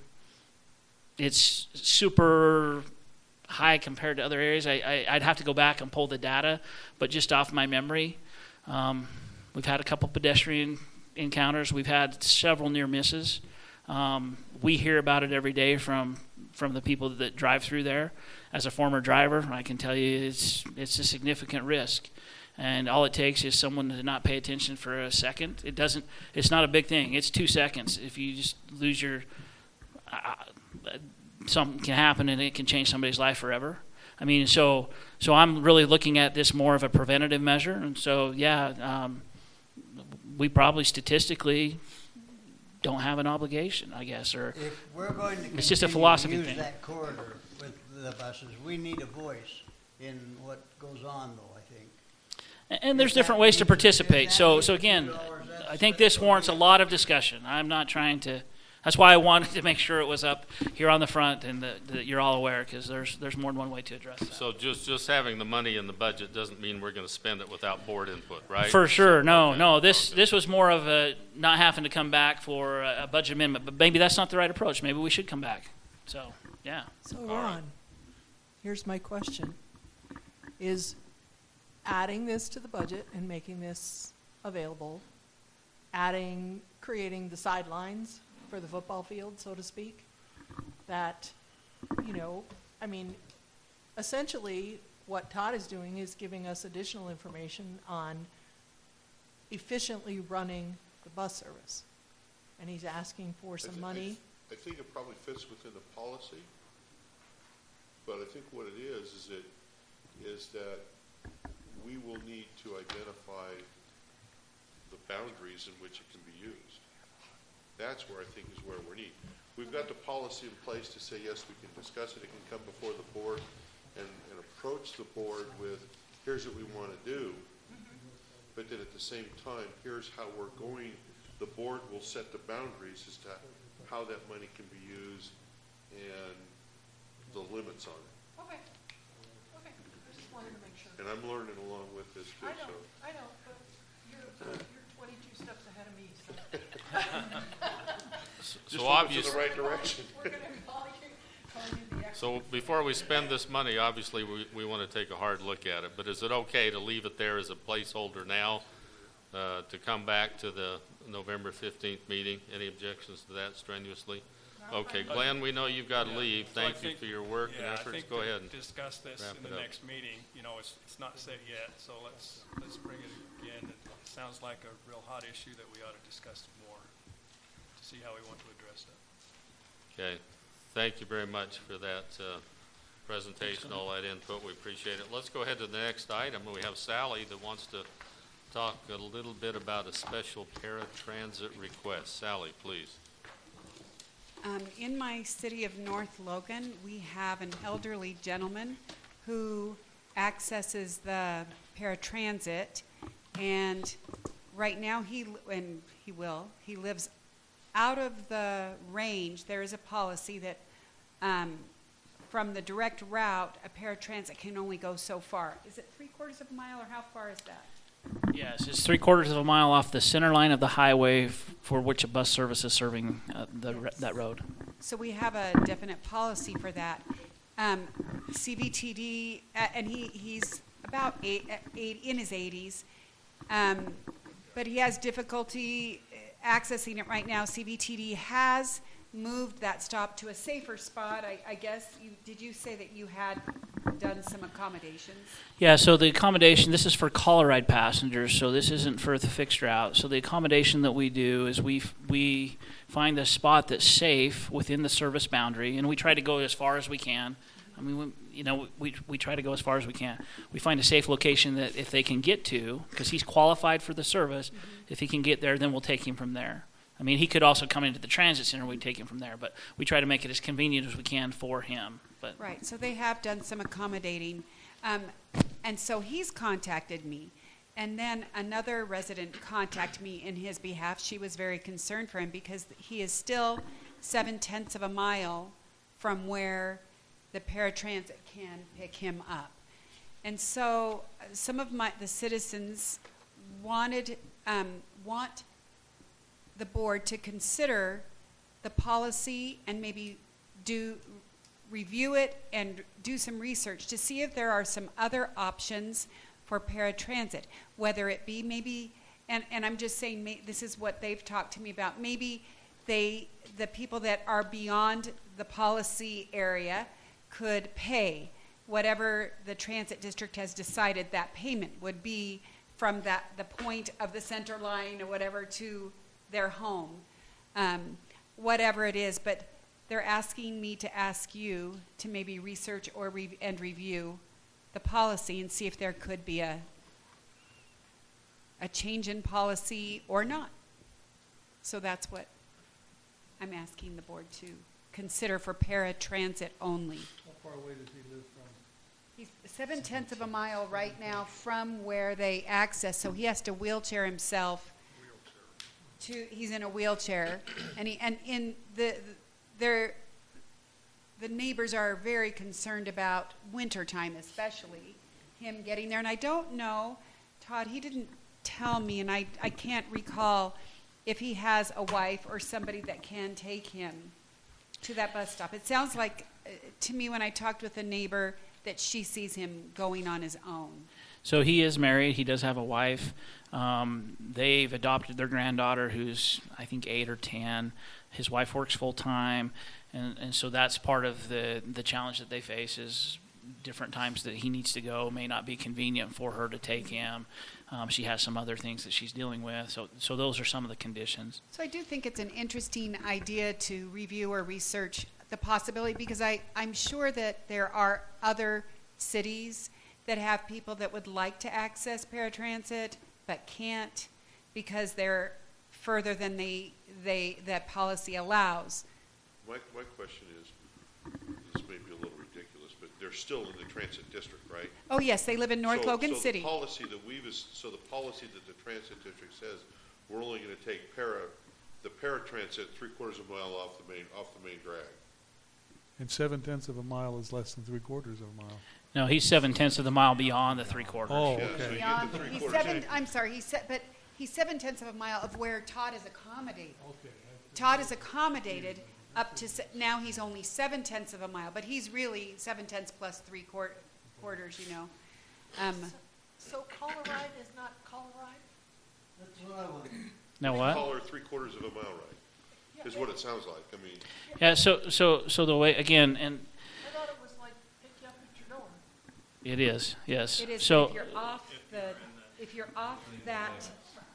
S2: it's super high compared to other areas. I, I, I'd have to go back and pull the data, but just off my memory, um, we've had a couple pedestrian encounters. We've had several near misses. Um, we hear about it every day from from the people that drive through there. As a former driver, I can tell you it's it's a significant risk. And all it takes is someone to not pay attention for a second. It doesn't. It's not a big thing. It's two seconds. If you just lose your, uh, something can happen and it can change somebody's life forever. I mean, so so I'm really looking at this more of a preventative measure. And so yeah, um, we probably statistically don't have an obligation, I guess, or
S8: If we're going to
S2: It's just a
S8: continue
S2: philosophy
S8: to use
S2: thing.
S8: that corridor with the buses, we need a voice in what goes on, though, I think.
S2: And, and there's
S8: If that
S2: different ways to
S8: means-
S2: participate.
S8: if that
S2: So
S8: means
S2: so again,
S8: two dollars, that's-
S2: I think this warrants a lot of discussion. I'm not trying to. That's why I wanted to make sure it was up here on the front and that, that you're all aware, because there's there's more than one way to address that.
S1: So just, just having the money in the budget doesn't mean we're going to spend it without board input, right?
S2: For sure, no,
S1: Okay,
S2: no. This
S1: okay.
S2: this was more of a not having to come back for a, a budget amendment, but maybe that's not the right approach. Maybe we should come back. So yeah.
S5: So
S1: All right.
S5: Ron, here's my question. Is adding this to the budget and making this available, adding, creating the sidelines for the football field, so to speak, that, you know, I mean, essentially what Todd is doing is giving us additional information on efficiently running the bus service. And he's asking for
S7: I
S5: some
S7: thi- I
S5: money.
S7: th- I think it probably fits within the policy, but I think what it is, is it, is that we will need to identify the boundaries in which it can be used. That's where I think is where we need. We've got the policy in place to say, yes, we can discuss it, it can come before the board and, and approach the board with, here's what we want to do. But then at the same time, here's how we're going, the board will set the boundaries as to how that money can be used and the limits on it.
S5: Okay, okay, I just wanted to make sure.
S7: And I'm learning along with this too,
S5: I know,
S7: so.
S5: I know, but you're, you're twenty-two steps ahead of me, so.
S7: Just
S1: So
S7: move it
S1: obvious,
S7: to the right direction.
S5: We're gonna call you, call you the expert.
S1: so before we spend this money, obviously, we, we want to take a hard look at it. But is it okay to leave it there as a placeholder now, uh, to come back to the November fifteenth meeting? Any objections to that strenuously? Okay, Glenn, we know you've got to
S6: Yeah.
S1: leave.
S6: So I
S1: Thank you
S6: think-
S1: for your work and
S6: yeah, I
S1: efforts.
S6: think
S1: Go
S6: to
S1: ahead. and-
S6: Discuss this
S1: wrap
S6: in
S1: it
S6: the
S1: up.
S6: next meeting. You know, it's, it's not set yet, so let's, let's bring it again. It sounds like a real hot issue that we ought to discuss more to see how we want to address it.
S1: Okay, thank you very much for that uh, presentation, all that input. We appreciate it. Let's go ahead to the next item. We have Sally that wants to talk a little bit about a special paratransit request. Sally, please.
S12: Um, in my city of North Logan, we have an elderly gentleman who accesses the paratransit, and right now he and he will he lives out of the range. There is a policy that um, from the direct route, a paratransit can only go so far. Is it three quarters of a mile, or how far is that?
S2: Yes, it's three quarters of a mile off the center line of the highway f- for which a bus service is serving uh, the,
S12: Yes.
S2: that road.
S12: So we have a definite policy for that. Um, C V T D, uh, and he, he's about eight, uh, eight, in his eighties, um, but he has difficulty uh, accessing it right now. C V T D has moved that stop to a safer spot. I, I guess, you, did you say that you had done some accommodations?
S2: Yeah, so the accommodation, this is for call ride passengers, so this isn't for the fixed route. So the accommodation that we do is we f- we find a spot that's safe within the service boundary, and we try to go as far as we can. I mean, we, you know, we we try to go as far as we can. We find a safe location that if they can get to, because he's qualified for the service, mm-hmm. if he can get there, then we'll take him from there. I mean, he could also come into the transit center, we'd take him from there, but we try to make it as convenient as we can for him. But
S12: Right, so they have done some accommodating. Um, and so he's contacted me. And then another resident contacted me in his behalf. She was very concerned for him because he is still seven-tenths of a mile from where the paratransit can pick him up. And so uh, some of my the citizens wanted um, want the board to consider the policy and maybe do review it and do some research to see if there are some other options for paratransit, whether it be maybe, and, and I'm just saying may, this is what they've talked to me about, maybe they, the people that are beyond the policy area could pay whatever the transit district has decided that payment would be from that the point of the center line or whatever to their home, um, whatever it is, but they're asking me to ask you to maybe research or re- and review the policy and see if there could be a a change in policy or not. So that's what I'm asking the board to consider for paratransit only.
S10: How far away does he live from?
S12: He's seven tenths of a mile right now from where they access, so he has to wheelchair himself. To, he's in a wheelchair, and he and in the there the neighbors are very concerned about wintertime, especially him getting there. And I don't know, Todd, he didn't tell me, and I I can't recall if he has a wife or somebody that can take him to that bus stop. It sounds like uh, to me when I talked with a neighbor that she sees him going on his own.
S2: So he is married. He does have a wife. Um, they've adopted their granddaughter, who's I think eight or ten. His wife works full time, and, and so that's part of the the challenge that they face is different times that he needs to go may not be convenient for her to take him. Um, she has some other things that she's dealing with. So so those are some of the conditions.
S12: So I do think it's an interesting idea to review or research the possibility, because I, I'm sure that there are other cities that have people that would like to access paratransit but can't because they're further than they, they that policy allows.
S7: My, my question is, this may be a little ridiculous, but they're still in the transit district, right?
S12: Oh yes, they live in North
S7: So-
S12: Logan
S7: so
S12: City.
S7: the policy that we've, es- so the policy that the transit district says, we're only gonna take para, the paratransit three quarters of a mile off the main, off the main drag.
S13: And seven tenths of a mile is less than three quarters of a mile.
S2: No, he's seven tenths of the mile beyond the three quarters.
S13: Oh,
S7: Yeah, so
S13: okay.
S7: you
S12: Beyond,
S7: get the three
S12: he's
S7: quarters.
S12: seven, I'm sorry, he's se- but he's seven tenths of a mile of where Todd is accommodated.
S10: Okay.
S12: Todd is accommodated up to, se- now he's only seven tenths of a mile, but he's really seven tenths plus three quar- quarters, you know. Um,
S5: So Colorado is not Colorado?
S8: That's what I want.
S2: Now what?
S7: Call her three quarters of a mile right, is what it sounds like. I mean,
S2: Yeah. So so so the way again, and
S5: I thought it was like pick you up at your door.
S2: it is yes.
S12: It is,
S2: So
S12: but if you're off the, if you're off that,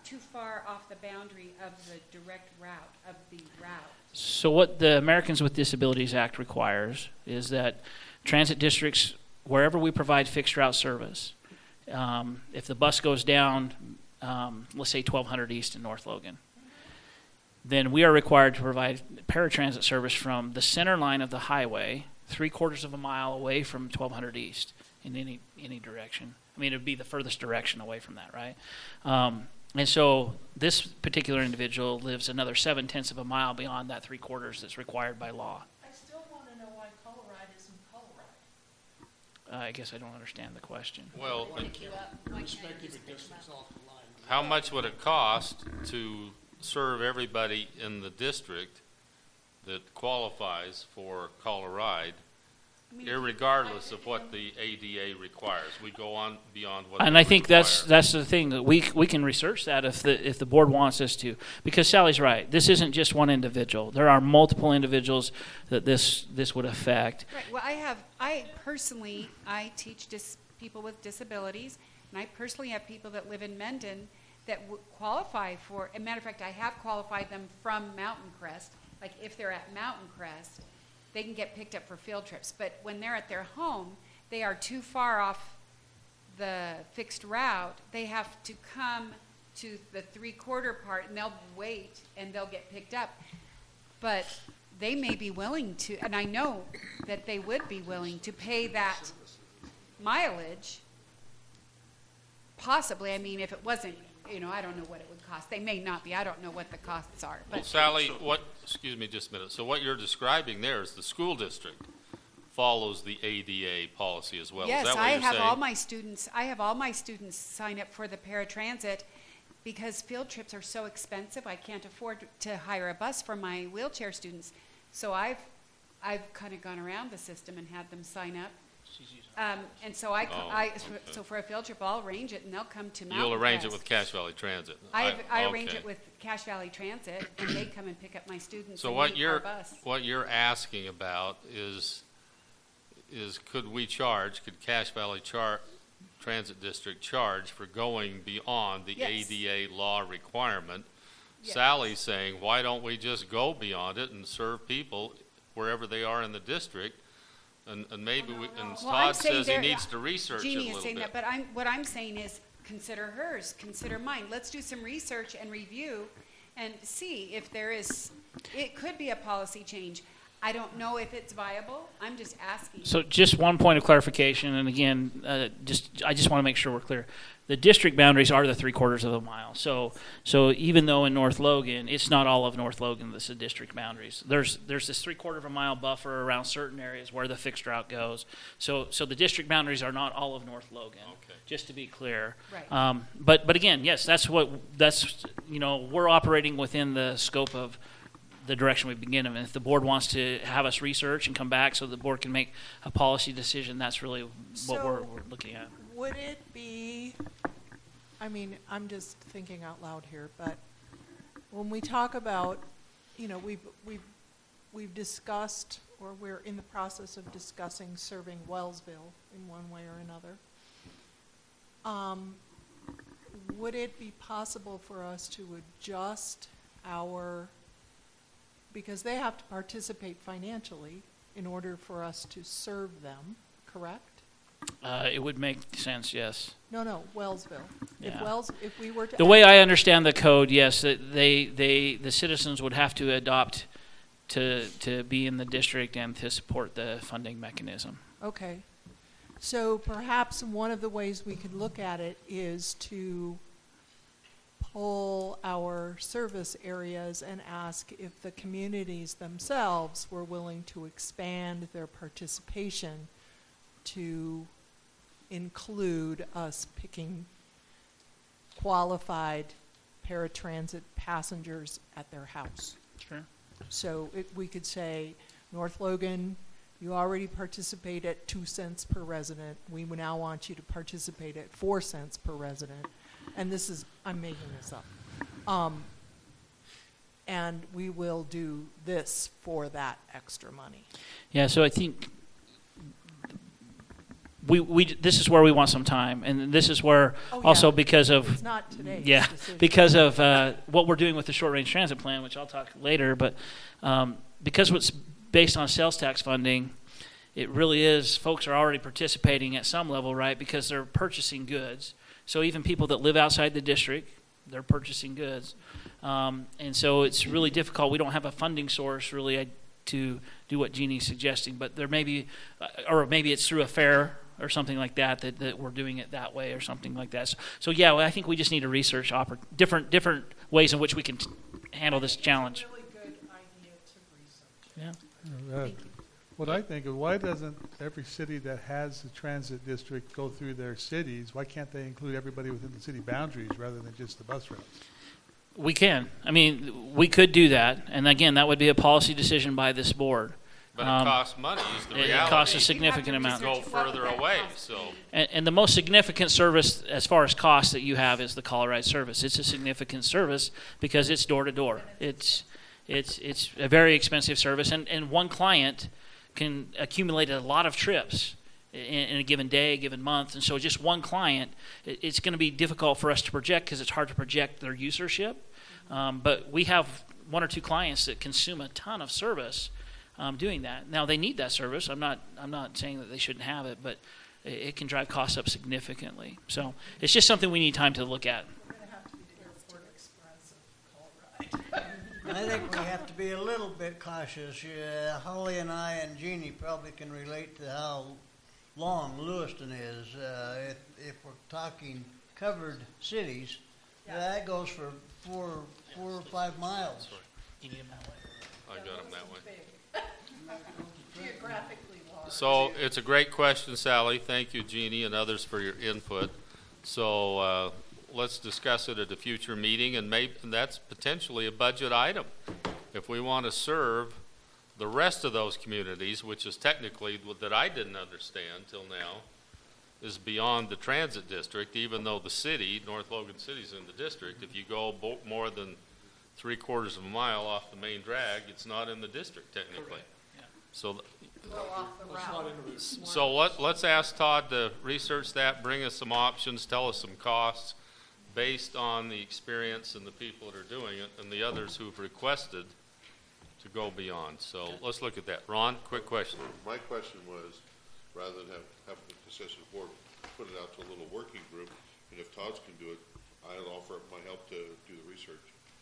S12: too far off the boundary of the direct route, of the route?
S2: So what the Americans with Disabilities Act requires is that transit districts, wherever we provide fixed route service, um, if the bus goes down, um, let's say twelve hundred East in North Logan, then we are required to provide paratransit service from the center line of the highway, three quarters of a mile away from twelve hundred East in any any direction. I mean, it would be the furthest direction away from that, right? Um, and so this particular individual lives another seven tenths of a mile beyond that three quarters that's required by law.
S5: I still want to know why Colorado isn't Colorado.
S2: Uh, I guess I don't understand the question.
S1: Well,
S10: Respective of distance off the line.
S1: how much would it cost to serve everybody in the district that qualifies for Colorado,
S12: I mean,
S1: irregardless of what the A D A requires? We go on beyond what
S2: And
S1: they
S2: I think that's
S1: require.
S2: that's the thing that we we can research that if the if the board wants us to, because Sally's right. This isn't just one individual. There are multiple individuals that this this would affect.
S12: Right, well, I have, I personally, I teach dis- people with disabilities, and I personally have people that live in Mendon that w- qualify for, as a matter of fact, I have qualified them from Mountain Crest. Like, if they're at Mountain Crest, they can get picked up for field trips. But when they're at their home, they are too far off the fixed route. They have to come to the three-quarter part, and they'll wait, and they'll get picked up. But they may be willing to, and I know that they would be willing to pay that mileage, possibly. I mean, if it wasn't, you know, I don't know what it would cost. They may not be. I don't know what the costs are.
S1: Well,
S12: But
S1: Sally, what, excuse me just a minute. So what you're describing there is the school district follows the A D A policy as well. Is
S12: yes,
S1: that what
S12: I
S1: you're
S12: have
S1: saying?
S12: all my students, I have all my students sign up for the paratransit because field trips are so expensive. I can't afford to hire a bus for my wheelchair students. So I've, I've kind of gone around the system and had them sign up. Um, and so I,
S1: Oh,
S12: I,
S1: okay.
S12: so for a field trip, I'll arrange it and they'll come to Mountain
S1: You'll arrange it
S12: Crest.
S1: with Cache Valley Transit.
S12: I, I arrange
S1: okay.
S12: it with Cache Valley Transit, and they come and pick up my students.
S1: So
S12: and
S1: what
S12: meet
S1: you're
S12: our bus.
S1: what you're asking about is is could we charge? Could Cache Valley Char- Transit District charge for going beyond the
S12: Yes.
S1: A D A law requirement?
S12: Yes.
S1: Sally's saying, why don't we just go beyond it and serve people wherever they are in the district? And, and maybe we, and
S12: Well, I'm
S1: Todd
S12: saying
S1: says he
S12: there-
S1: needs to research it a
S12: Jeannie
S1: little
S12: is saying
S1: bit.
S12: that, but I'm, what I'm saying is consider hers, consider mine. Let's do some research and review and see if there is, it could be a policy change. I don't know if it's viable. I'm just asking.
S2: So just one point of clarification, and again, uh, just I just want to make sure we're clear. The district boundaries are the three quarters of a mile. So so even though in North Logan, it's not all of North Logan that's the district boundaries. There's there's this three quarter of a mile buffer around certain areas where the fixed route goes. So so the district boundaries are not all of North Logan.
S1: Okay.
S2: Just to be clear.
S12: Right.
S2: Um, but but again, yes, that's what that's you know we're operating within the scope of the direction we begin in. And if the board wants to have us research and come back so the board can make a policy decision, that's really what
S5: So-
S2: we're, we're looking at.
S5: Would it be, I mean, I'm just thinking out loud here, but when we talk about, you know, we've, we've, we've discussed, or we're in the process of discussing serving Wellsville in one way or another, um, would it be possible for us to adjust our, because they have to participate financially in order for us to serve them, correct?
S2: Uh, it would make sense, yes.
S5: No, no, Wellsville. If
S2: Yeah.
S5: Wells, if we were to.
S2: The way I understand the code, yes, that they, they, the citizens would have to adopt to, to be in the district and to support the funding mechanism.
S5: Okay. So perhaps one of the ways we could look at it is to poll our service areas and ask if the communities themselves were willing to expand their participation to include us picking qualified paratransit passengers at their house.
S2: Sure.
S5: So it, we could say, North Logan, you already participate at two cents per resident. We now want you to participate at four cents per resident. And this is, I'm making this up. Um, and we will do this for that extra money.
S2: Yeah, so I think we, we this is where we want some time, and this is where
S5: Oh,
S2: also
S5: yeah.
S2: because of
S5: It's not today's
S2: yeah
S5: decision.
S2: because of uh, what we're doing with the short range transit plan, which I'll talk later. But um, because it's based on sales tax funding, it really is. Folks are already participating at some level, right? Because they're purchasing goods. So even people that live outside the district, they're purchasing goods, um, and so it's really difficult. We don't have a funding source really uh, to do what Jeannie's suggesting, but there may be, uh, or maybe it's through a fair or something like that, that, that we're doing it that way or something like that. So, so yeah, well, I think we just need to research oppor- different different ways in which we can t- handle this challenge.
S5: Really good idea to research.
S2: Yeah.
S13: Uh, What I think of, why doesn't every city that has a transit district go through their cities? Why can't they include everybody within the city boundaries rather than just the bus routes?
S2: We can. I mean, we could do that, and again, that would be a policy decision by this board.
S1: But
S2: Um,
S1: it costs money is the
S2: it- it
S1: reality.
S2: costs a significant
S1: You have
S2: amount.
S1: to go further away, so.
S2: And, and the most significant service, as far as cost that you have, is the Call Ride service. It's a significant service because it's door to door. It's it's it's a very expensive service, and, and one client can accumulate a lot of trips in, in a given day, a given month, and so just one client, it, it's going to be difficult for us to project because it's hard to project their usership. Um, but we have one or two clients that consume a ton of service. Um, doing that. Now they need that service. I'm not. I'm not saying that they shouldn't have it, but it, it can drive costs up significantly. So it's just something we need time to look at.
S5: We're going to have to be the Airport Express of Call Ride.
S8: I think we have to be a little bit cautious. Uh, Holly and I and Jeannie probably can relate to how long Lewiston is. Uh, if, if we're talking covered cities, that goes for four, four or five miles.
S2: You need them that way.
S1: I got them that way.
S5: Geographically large.
S1: So it's a great question, Sally. Thank you, Jeannie, and others for your input. So uh, let's discuss it at a future meeting, and maybe and that's potentially a budget item. If we want to serve the rest of those communities, which is technically what that I didn't understand till now, is beyond the transit district, even though the city, North Logan City, is in the district. If you go bo- more than three quarters of a mile off the main drag, it's not in the district technically. So,
S5: Well off the route.
S1: so let, let's ask Todd to research that, bring us some options, tell us some costs based on the experience and the people that are doing it and the others who've requested to go beyond. So let's look at that. Ron, quick question.
S7: My question was, rather than have, have the concession board put it out to a little working group, and if Todd's can do it, I'll offer up my help to do the research.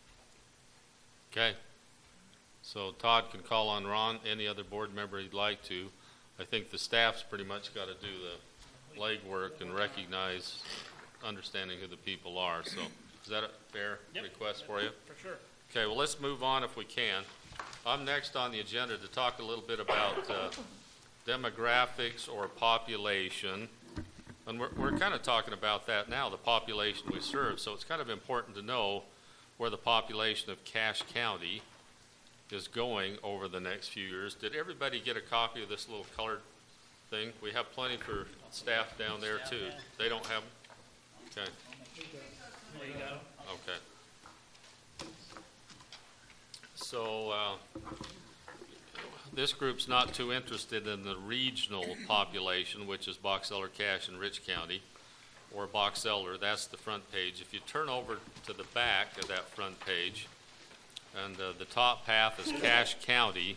S1: Okay. So Todd can call on Ron, any other board member he'd like to. I think the staff's pretty much got to do the legwork and recognize, understanding who the people are. So is that a fair
S2: Yep.
S1: request for you?
S2: For sure.
S1: Okay, well, let's move on if we can. I'm next on the agenda to talk a little bit about uh, demographics or population. And we're, we're kind of talking about that now, the population we serve. So it's kind of important to know where the population of Cache County is going over the next few years. Did everybody get a copy of this little colored thing? We have plenty for staff down there too. They don't have, okay,
S2: There you go.
S1: okay. So, uh, this group's not too interested in the regional population, which is Box Elder, Cache, and Rich County, or Box Elder. That's the front page. If you turn over to the back of that front page, and uh, the top half is Cache County,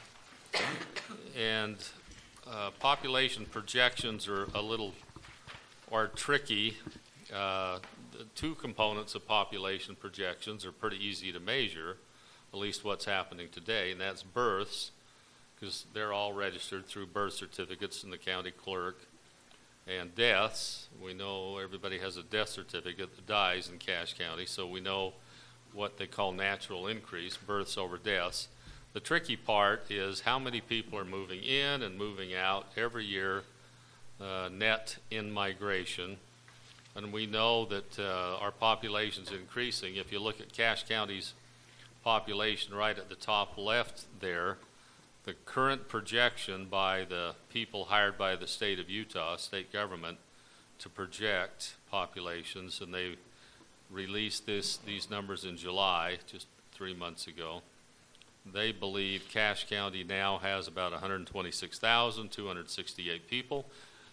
S1: and uh, population projections are a little, are tricky. Uh, the two components of population projections are pretty easy to measure, at least what's happening today, and that's births, because they're all registered through birth certificates in the county clerk, and deaths. We know everybody has a death certificate that dies in Cache County, so we know what they call natural increase, births over deaths. The tricky part is how many people are moving in and moving out every year, uh, net in migration. And we know that uh, our population's increasing. If you look at Cache County's population right at the top left there, the current projection by the people hired by the state of Utah, state government, to project populations, and they released this these numbers in July, just three months ago. They believe Cache County now has about one hundred twenty-six thousand two hundred sixty-eight people,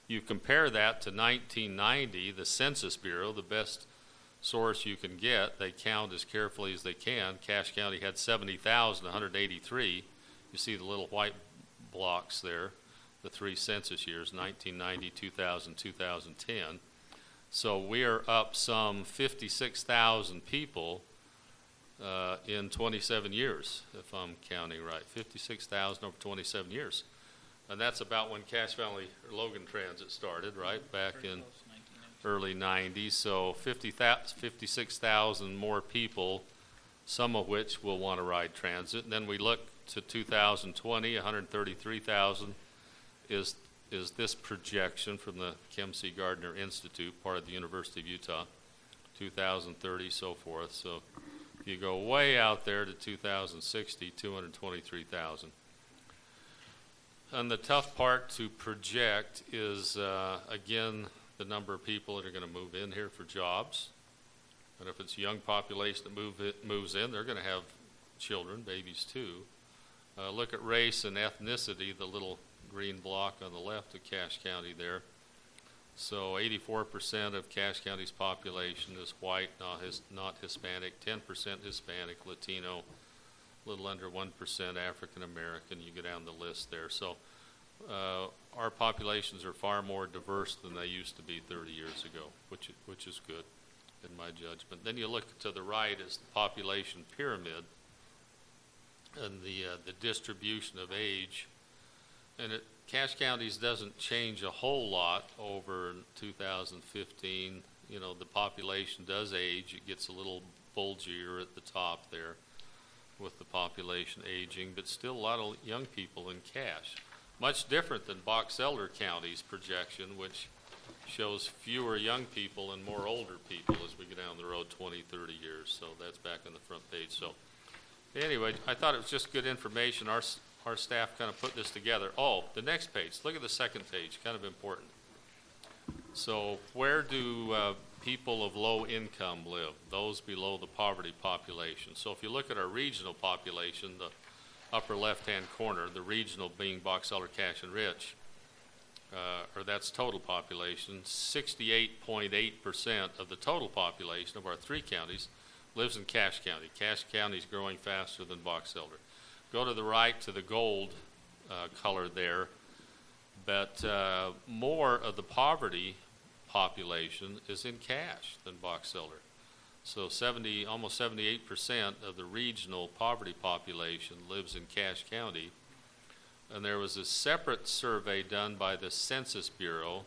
S1: You compare that to nineteen ninety, the Census Bureau, the best source you can get, they count as carefully as they can. Cache County had seventy thousand one hundred eighty-three. You see the little white blocks there, the three census years, nineteen ninety, two thousand, two thousand ten. So we are up some fifty-six thousand people uh, in twenty-seven years, if I'm counting right. fifty-six thousand over twenty-seven years. And that's about when Cache Valley or Logan Transit started, right, back in early nineties. So fifty, fifty-six thousand more people, some of which will want to ride transit. And then we look to two thousand twenty, one hundred thirty-three thousand is is this projection from the Kim C. Gardner Institute, part of the University of Utah, two thousand thirty, so forth. So if you go way out there to two thousand sixty, two hundred twenty-three thousand. And the tough part to project is, uh, again, the number of people that are going to move in here for jobs. And if it's a young population that move it, moves in, they're going to have children, babies too. Uh, look at race and ethnicity, the little green block on the left of Cache County there. So eighty-four percent of Cache County's population is white, not, his, not Hispanic, ten percent Hispanic, Latino, a little under one percent African American. You go down the list there. So uh, our populations are far more diverse than they used to be thirty years ago, which, which is good in my judgment. Then you look to the right as the population pyramid and the, uh, the distribution of age. And it, Cache County's doesn't change a whole lot over two thousand fifteen. You know, the population does age. It gets a little bulgier at the top there with the population aging, but still a lot of young people in Cache. Much different than Box Elder County's projection, which shows fewer young people and more older people as we go down the road twenty, thirty years. So that's back on the front page. So anyway, I thought it was just good information. Our, our staff kind of put this together. Oh, the next page. Look at the second page. Kind of important. So where do uh, people of low income live? Those below the poverty population. So if you look at our regional population, the upper left-hand corner, the regional being Box Elder, Cache, and Rich, uh, or that's total population, sixty-eight point eight percent of the total population of our three counties lives in Cache County. Cache County is growing faster than Box Elder. Go to the right to the gold uh, color there, but uh, more of the poverty population is in Cache than Box Elder. So seventy, almost seventy-eight percent of the regional poverty population lives in Cache County. And there was a separate survey done by the Census Bureau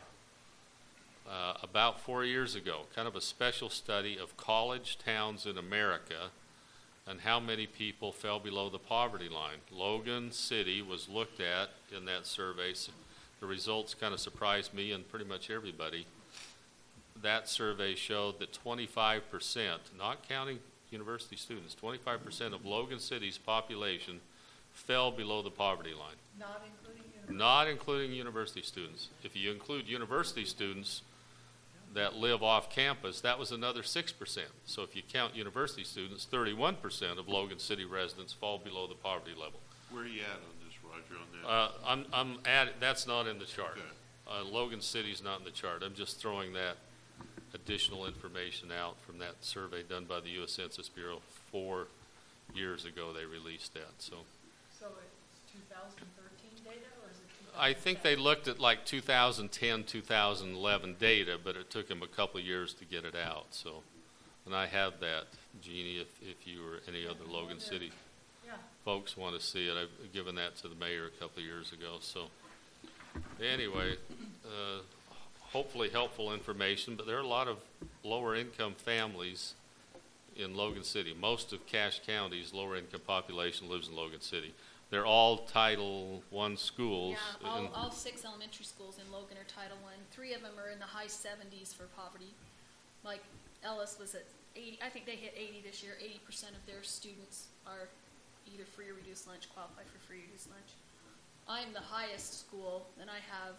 S1: uh, about four years ago, kind of a special study of college towns in America and how many people fell below the poverty line. Logan City was looked at in that survey. So the results kind of surprised me and pretty much everybody. That survey showed that twenty-five percent, not counting university students, twenty-five percent of Logan City's population fell below the poverty line.
S5: Not including university.
S1: Not including university students. If you include university students that live off campus, that was another six percent. So if you count university students, thirty-one percent of Logan City residents fall below the poverty level.
S7: Where are you at on this, Roger, on that?
S1: Uh, I'm, I'm at, that's not in the chart.
S7: Okay.
S1: Uh, Logan City's not in the chart. I'm just throwing that additional information out from that survey done by the U S Census Bureau four years ago. They released that. So
S5: So it's two thousand thirteen data, or is it two thousand seven?
S1: I think they looked at like two thousand ten, two thousand eleven data, but it took them a couple of years to get it out. So, and I have that, Jeannie, if, if you or any other Logan City
S5: Yeah.
S1: folks want to see it. I've given that to the mayor a couple of years ago. So anyway, uh, hopefully helpful information, but there are a lot of lower income families in Logan City. Most of Cache County's lower income population lives in Logan City. They're all Title One schools.
S14: Yeah, all,
S1: and-
S14: all six elementary schools in Logan are Title One. Three of them are in the high seventies for poverty. Like Ellis was at eighty, I think they hit eighty this year. eighty percent of their students are either free or reduced lunch, qualify for free or reduced lunch. I'm the highest school, and I have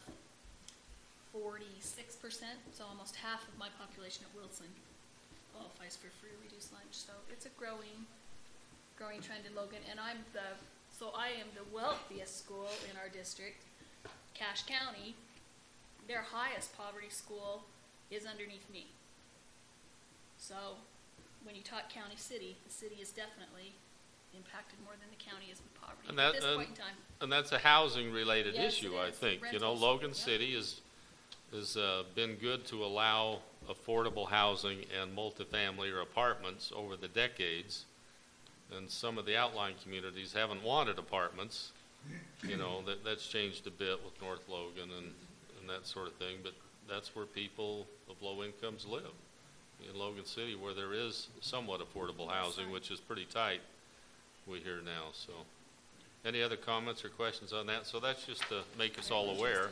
S14: forty-six percent, so almost half of my population at Wilson qualifies for free or reduced lunch. So it's a growing, growing trend in Logan, and I'm the, so I am the wealthiest school in our district. Cache County their highest poverty school is underneath me. So when you talk county city, the city is definitely impacted more than the county is with poverty
S1: And
S14: at
S1: that,
S14: this
S1: and,
S14: point in time.
S1: and that's a housing-related
S14: Yes,
S1: issue,
S14: it
S1: I
S14: is.
S1: think. You know,
S14: Rentals,
S1: Logan
S14: yeah.
S1: City is, has uh, been good to allow affordable housing and multifamily or apartments over the decades. And some of the outlying communities haven't wanted apartments. You know, that, that's changed a bit with North Logan and, and that sort of thing. But that's where people of low incomes live. In Logan City, where there is somewhat affordable housing, which is pretty tight, we hear now. So any other comments or questions on that? So that's just to make us all aware.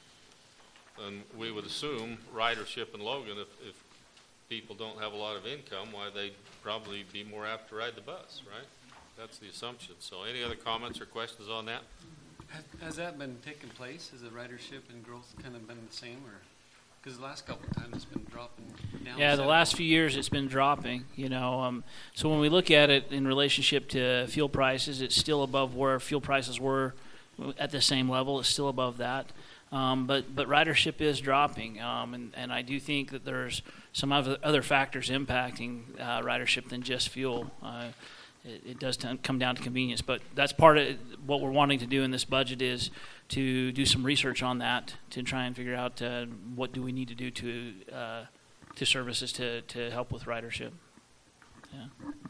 S1: And we would assume ridership in Logan, if, if people don't have a lot of income, why they'd probably be more apt to ride the bus, right? That's the assumption. So any other comments or questions on that?
S15: Has, has that been taking place? Has the ridership and growth kind of been the same, or? Because the last couple of times it's been dropping down.
S2: Yeah, the last few years it's been dropping, you know. Um, so when we look at it in relationship to fuel prices, it's still above where fuel prices were at the same level. It's still above that. Um, but, but ridership is dropping, um, and, and I do think that there's some other, other factors impacting uh, ridership than just fuel. Uh, it, it does t- come down to convenience, but that's part of what we're wanting to do in this budget is to do some research on that to try and figure out uh, what do we need to do to uh, to services to, to help with ridership. Yeah.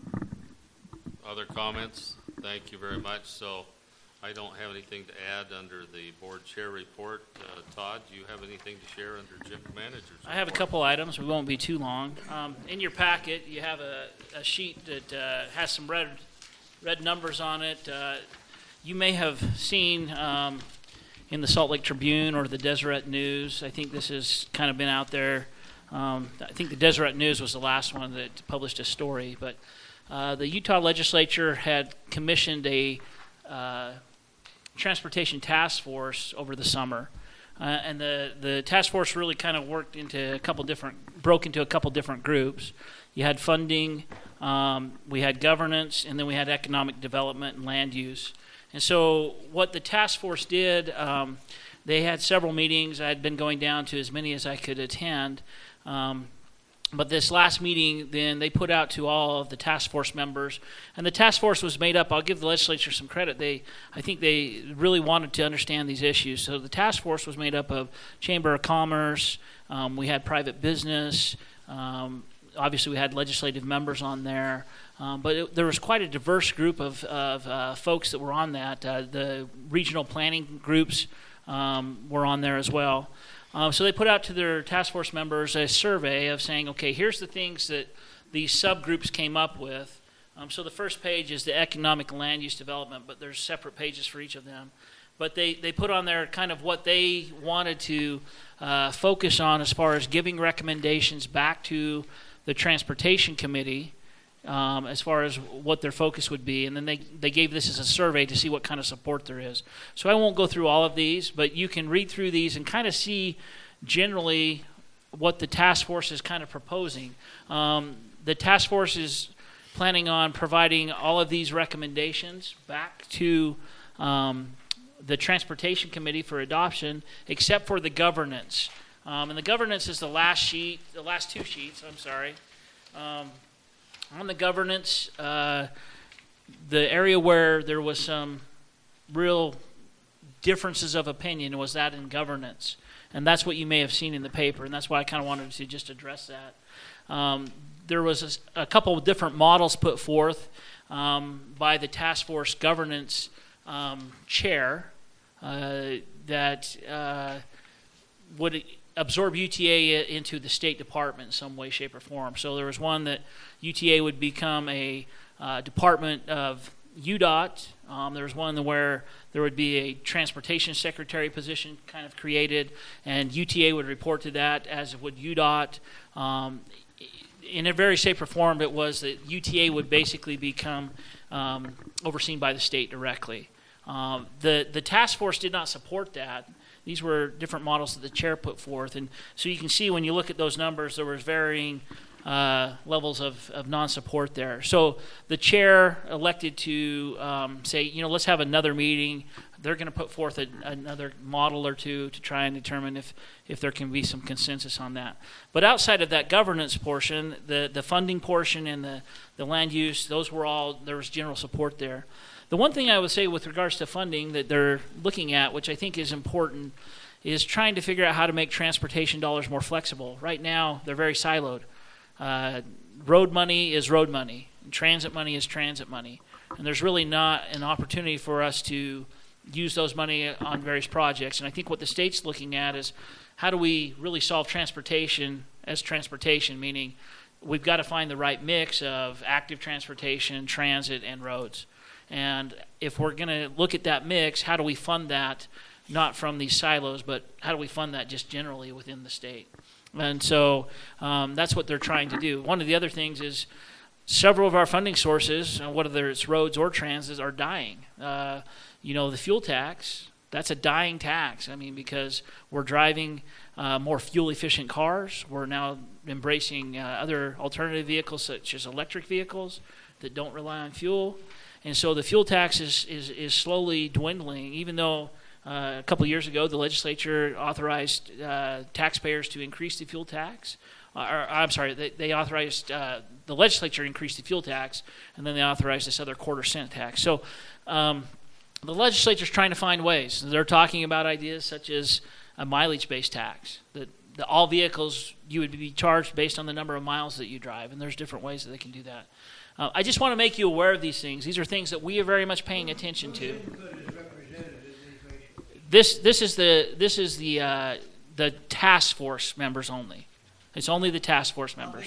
S1: Other comments? Thank you very much. So I don't have anything to add under the board chair report. Uh, Todd, do you have anything to share under Jim Manager's report?
S2: I have a couple items. We won't be too long. Um, in your packet, you have a, a sheet that uh, has some red red numbers on it. Uh, you may have seen um, in the Salt Lake Tribune or the Deseret News. I think this has kind of been out there. Um, I think the Deseret News was the last one that published a story. But uh, the Utah legislature had commissioned a uh, transportation task force over the summer. Uh, and the, the task force really kind of worked into a couple different, broke into a couple different groups. You had funding, um, we had governance, and then we had economic development and land use. And so what the task force did, um, they had several meetings. I had been going down to as many as I could attend. Um, But this last meeting, then, they put out to all of the task force members. And the task force was made up, I'll give the legislature some credit. They, I think they really wanted to understand these issues. So the task force was made up of Chamber of Commerce. Um, we had private business. Um, obviously, we had legislative members on there. Um, but it, there was quite a diverse group of, of uh, folks that were on that. Uh, the regional planning groups um, were on there as well. Um, so they put out to their task force members a survey of saying, okay, here's the things that these subgroups came up with. Um, so the first page is the economic and land use development, but there's separate pages for each of them. But they, they put on there kind of what they wanted to uh, focus on as far as giving recommendations back to the Transportation Committee um, as far as what their focus would be. And then they, they gave this as a survey to see what kind of support there is. So I won't go through all of these, but you can read through these and kind of see generally what the task force is kind of proposing. Um, the task force is planning on providing all of these recommendations back to um, the Transportation Committee for adoption, except for the governance. Um, and the governance is the last sheet, the last two sheets, I'm sorry. Um, on the governance, uh, the area where there was some real differences of opinion was that in governance. And that's what you may have seen in the paper, and that's why I kind of wanted to just address that. Um, there was a, a couple of different models put forth um, by the task force governance um, chair uh, that uh, would absorb U T A into the State Department in some way, shape, or form. So there was one that U T A would become a uh, department of U D O T. Um, there was one where there would be a transportation secretary position kind of created, and U T A would report to that, as would U D O T. Um, in a very shape or form, it was that U T A would basically become um, overseen by the state directly. Um, the, the task force did not support that. These were different models that the chair put forth. And so you can see when you look at those numbers, there was varying uh, levels of, of non-support there. So the chair elected to um, say, you know, let's have another meeting. They're going to put forth a, another model or two to try and determine if, if there can be some consensus on that. But outside of that governance portion, the, the funding portion and the, the land use, those were all, there was general support there. The one thing I would say with regards to funding that they're looking at, which I think is important, is trying to figure out how to make transportation dollars more flexible. Right now, they're very siloed. Uh, road money is road money. And transit money is transit money. And there's really not an opportunity for us to use those money on various projects. And I think what the state's looking at is how do we really solve transportation as transportation, meaning we've got to find the right mix of active transportation, transit, and roads. And if we're going to look at that mix, how do we fund that, not from these silos, but how do we fund that just generally within the state? And so um, that's what they're trying to do. One of the other things is several of our funding sources, whether it's roads or transits, are dying. Uh, you know, the fuel tax, that's a dying tax. I mean, because we're driving uh, more fuel-efficient cars. We're now embracing uh, other alternative vehicles such as electric vehicles that don't rely on fuel. And so the fuel tax is, is, is slowly dwindling, even though uh, a couple of years ago the legislature authorized uh, taxpayers to increase the fuel tax. Uh, or, I'm sorry, they, they authorized, uh, the legislature increased the fuel tax, and then they authorized this other quarter cent tax. So um, the legislature's trying to find ways. They're talking about ideas such as a mileage-based tax, that the, all vehicles, you would be charged based on the number of miles that you drive, and there's different ways that they can do that. Uh, I just want to make you aware of these things. These are things that we are very much paying attention to. This this is the this is the uh, the task force members only. It's only the task force members.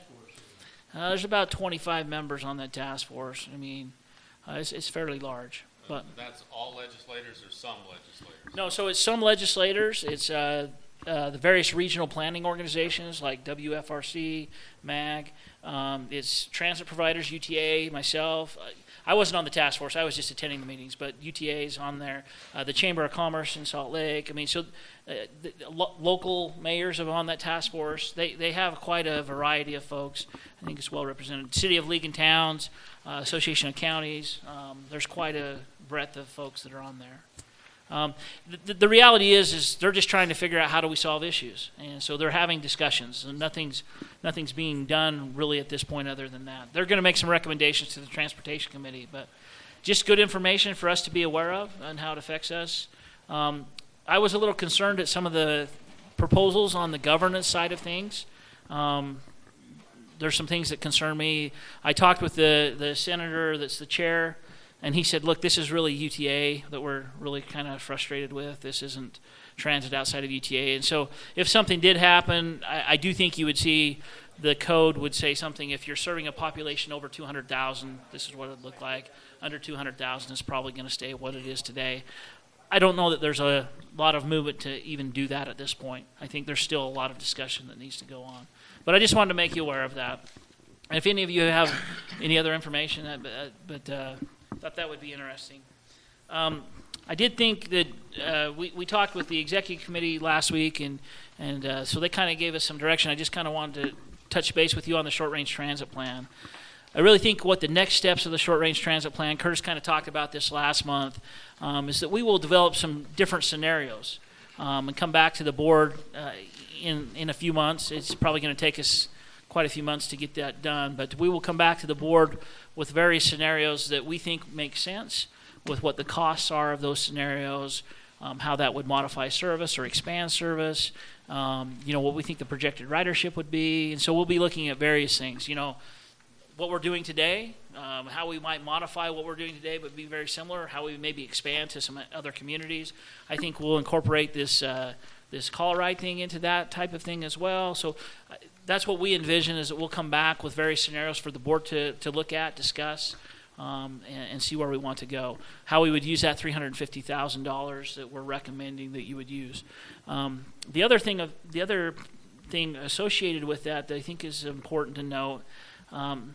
S2: Uh, there's about twenty-five members on that task force. I mean, uh, it's, it's fairly large. But
S1: that's all legislators or some legislators?
S2: No, so it's some legislators. It's uh, uh, the various regional planning organizations like W F R C, M A G. Um, it's transit providers, U T A, myself. I wasn't on the task force. I was just attending the meetings, but U T A is on there. Uh, the Chamber of Commerce in Salt Lake. I mean, so uh, the lo- local mayors are on that task force. They they have quite a variety of folks. I think it's well represented. City of League and Towns, uh, Association of Counties. Um, there's quite a breadth of folks that are on there. Um, the, the reality is, is they're just trying to figure out how do we solve issues, and so they're having discussions, and nothing's nothing's being done really at this point other than that. They're going to make some recommendations to the Transportation Committee, but just good information for us to be aware of and how it affects us. Um, I was a little concerned at some of the proposals on the governance side of things. Um, there's some things that concern me. I talked with the, the senator that's the chair, and he said, look, this is really U T A that we're really kind of frustrated with. This isn't transit outside of U T A. And so if something did happen, I, I do think you would see the code would say something. If you're serving a population over two hundred thousand, this is what it would look like. Under two hundred thousand is probably going to stay what it is today. I don't know that there's a lot of movement to even do that at this point. I think there's still a lot of discussion that needs to go on. But I just wanted to make you aware of that. And if any of you have any other information, uh, but uh, thought that would be interesting. Um, I did think that uh, we, we talked with the executive committee last week, and, and uh, so they kind of gave us some direction. I just kind of wanted to touch base with you on the short-range transit plan. I really think what the next steps of the short-range transit plan, Curtis kind of talked about this last month, um, is that we will develop some different scenarios um, and come back to the board uh, in, in a few months. It's probably going to take us quite a few months to get that done, but we will come back to the board with various scenarios that we think make sense, with what the costs are of those scenarios, um, how that would modify service or expand service, um, you know, what we think the projected ridership would be. And so we'll be looking at various things, you know, what we're doing today, um, how we might modify what we're doing today but be very similar, how we maybe expand to some other communities. I think we'll incorporate this uh, this call ride thing into that type of thing as well. So uh, that's what we envision, is that we'll come back with various scenarios for the board to, to look at, discuss, um, and, and see where we want to go. How we would use that three hundred fifty thousand dollars that we're recommending that you would use. Um, the other thing of the other thing associated with that that I think is important to note, um,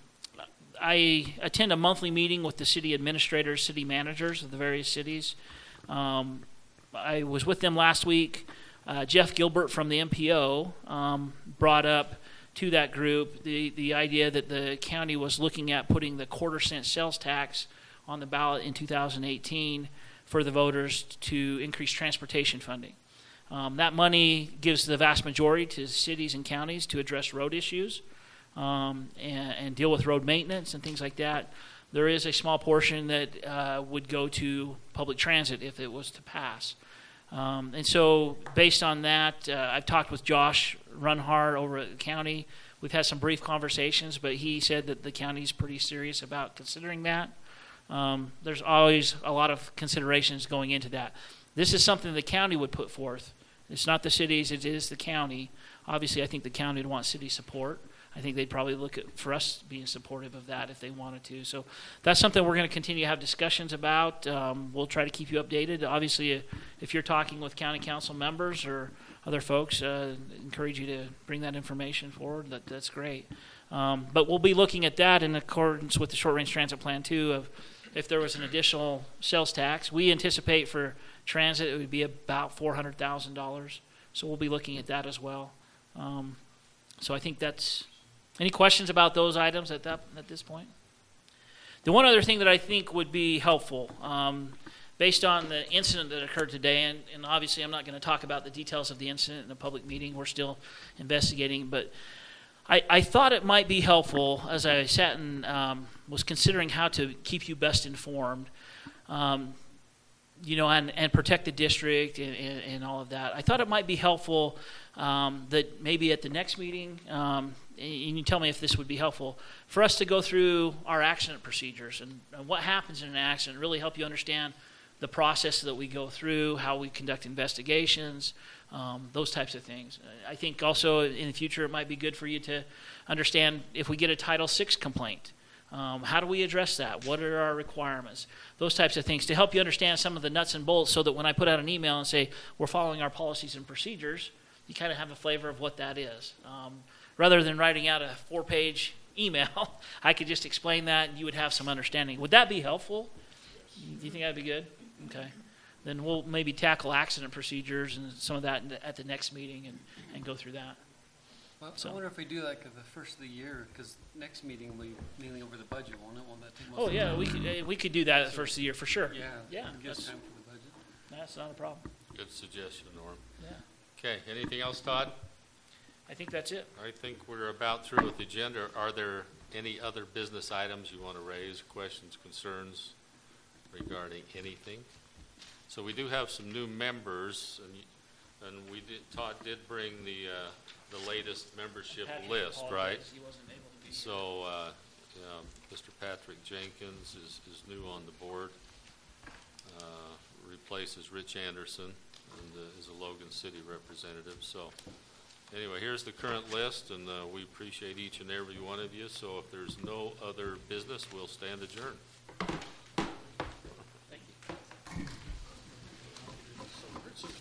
S2: I attend a monthly meeting with the city administrators, city managers of the various cities. Um, I was with them last week. Uh, Jeff Gilbert from the M P O um, brought up to that group the, the idea that the county was looking at putting the quarter cent sales tax on the ballot in two thousand eighteen for the voters to increase transportation funding. Um, that money gives the vast majority to cities and counties to address road issues um, and, and deal with road maintenance and things like that. There is a small portion that uh, would go to public transit if it was to pass. Um, and so based on that, uh, I've talked with Josh Runhard over at the county. We've had some brief conversations, but he said that the county's pretty serious about considering that. Um, there's always a lot of considerations going into that. This is something the county would put forth. It's not the cities, it is the county. Obviously, I think the county would want city support. I think they'd probably look at for us being supportive of that if they wanted to. So that's something we're going to continue to have discussions about. Um, we'll try to keep you updated. Obviously, if you're talking with county council members or other folks, uh, encourage you to bring that information forward. That, that's great. Um, but we'll be looking at that in accordance with the short-range transit plan, too, of if there was an additional sales tax. We anticipate for transit it would be about four hundred thousand dollars. So we'll be looking at that as well. Um, so I think that's... Any questions about those items at that at this point? The one other thing that I think would be helpful, um, based on the incident that occurred today, and, and obviously I'm not going to talk about the details of the incident in a public meeting. We're still investigating, but I, I thought it might be helpful as I sat and um, was considering how to keep you best informed, um, you know, and, and protect the district and, and, and all of that. I thought it might be helpful um, that maybe at the next meeting, um, and you tell me if this would be helpful, for us to go through our accident procedures and, and what happens in an accident, really help you understand the process that we go through, how we conduct investigations, um, those types of things. I think also in the future it might be good for you to understand if we get a Title six complaint, um, how do we address that? What are our requirements? Those types of things to help you understand some of the nuts and bolts so that when I put out an email and say we're following our policies and procedures, you kind of have a flavor of what that is. Um, Rather than writing out a four-page email, I could just explain that and you would have some understanding. Would that be helpful? Do you think that would be good? Okay. Then we'll maybe tackle accident procedures and some of that at the next meeting and, and go through that.
S15: Well,
S2: So-
S15: I wonder if we do like at the first of the year, because next meeting will be mainly over the budget, won't it? Won't that take most
S2: Oh,
S15: of the
S2: yeah,
S15: time?
S2: we could, uh, we could do that at the first of the year for sure.
S15: Yeah.
S2: Yeah,
S15: Give us
S2: that's,
S15: time for the budget.
S2: that's not a problem.
S1: Good suggestion, Norm.
S2: Yeah,
S1: Okay, anything else, Todd?
S2: I think that's it.
S1: I think we're about through with the agenda. Are there any other business items you want to raise, questions, concerns regarding anything? So we do have some new members, and, y- and we did, Todd did bring the, uh, the latest membership
S2: Patrick
S1: list, right?
S2: apologized. He wasn't able to be here.
S1: So, uh, yeah, Mister Patrick Jenkins is, is new on the board, uh, replaces Rich Anderson, and uh, is a Logan City representative. So, anyway, here's the current list, and uh, we appreciate each and every one of you. So if there's no other business, we'll stand adjourned.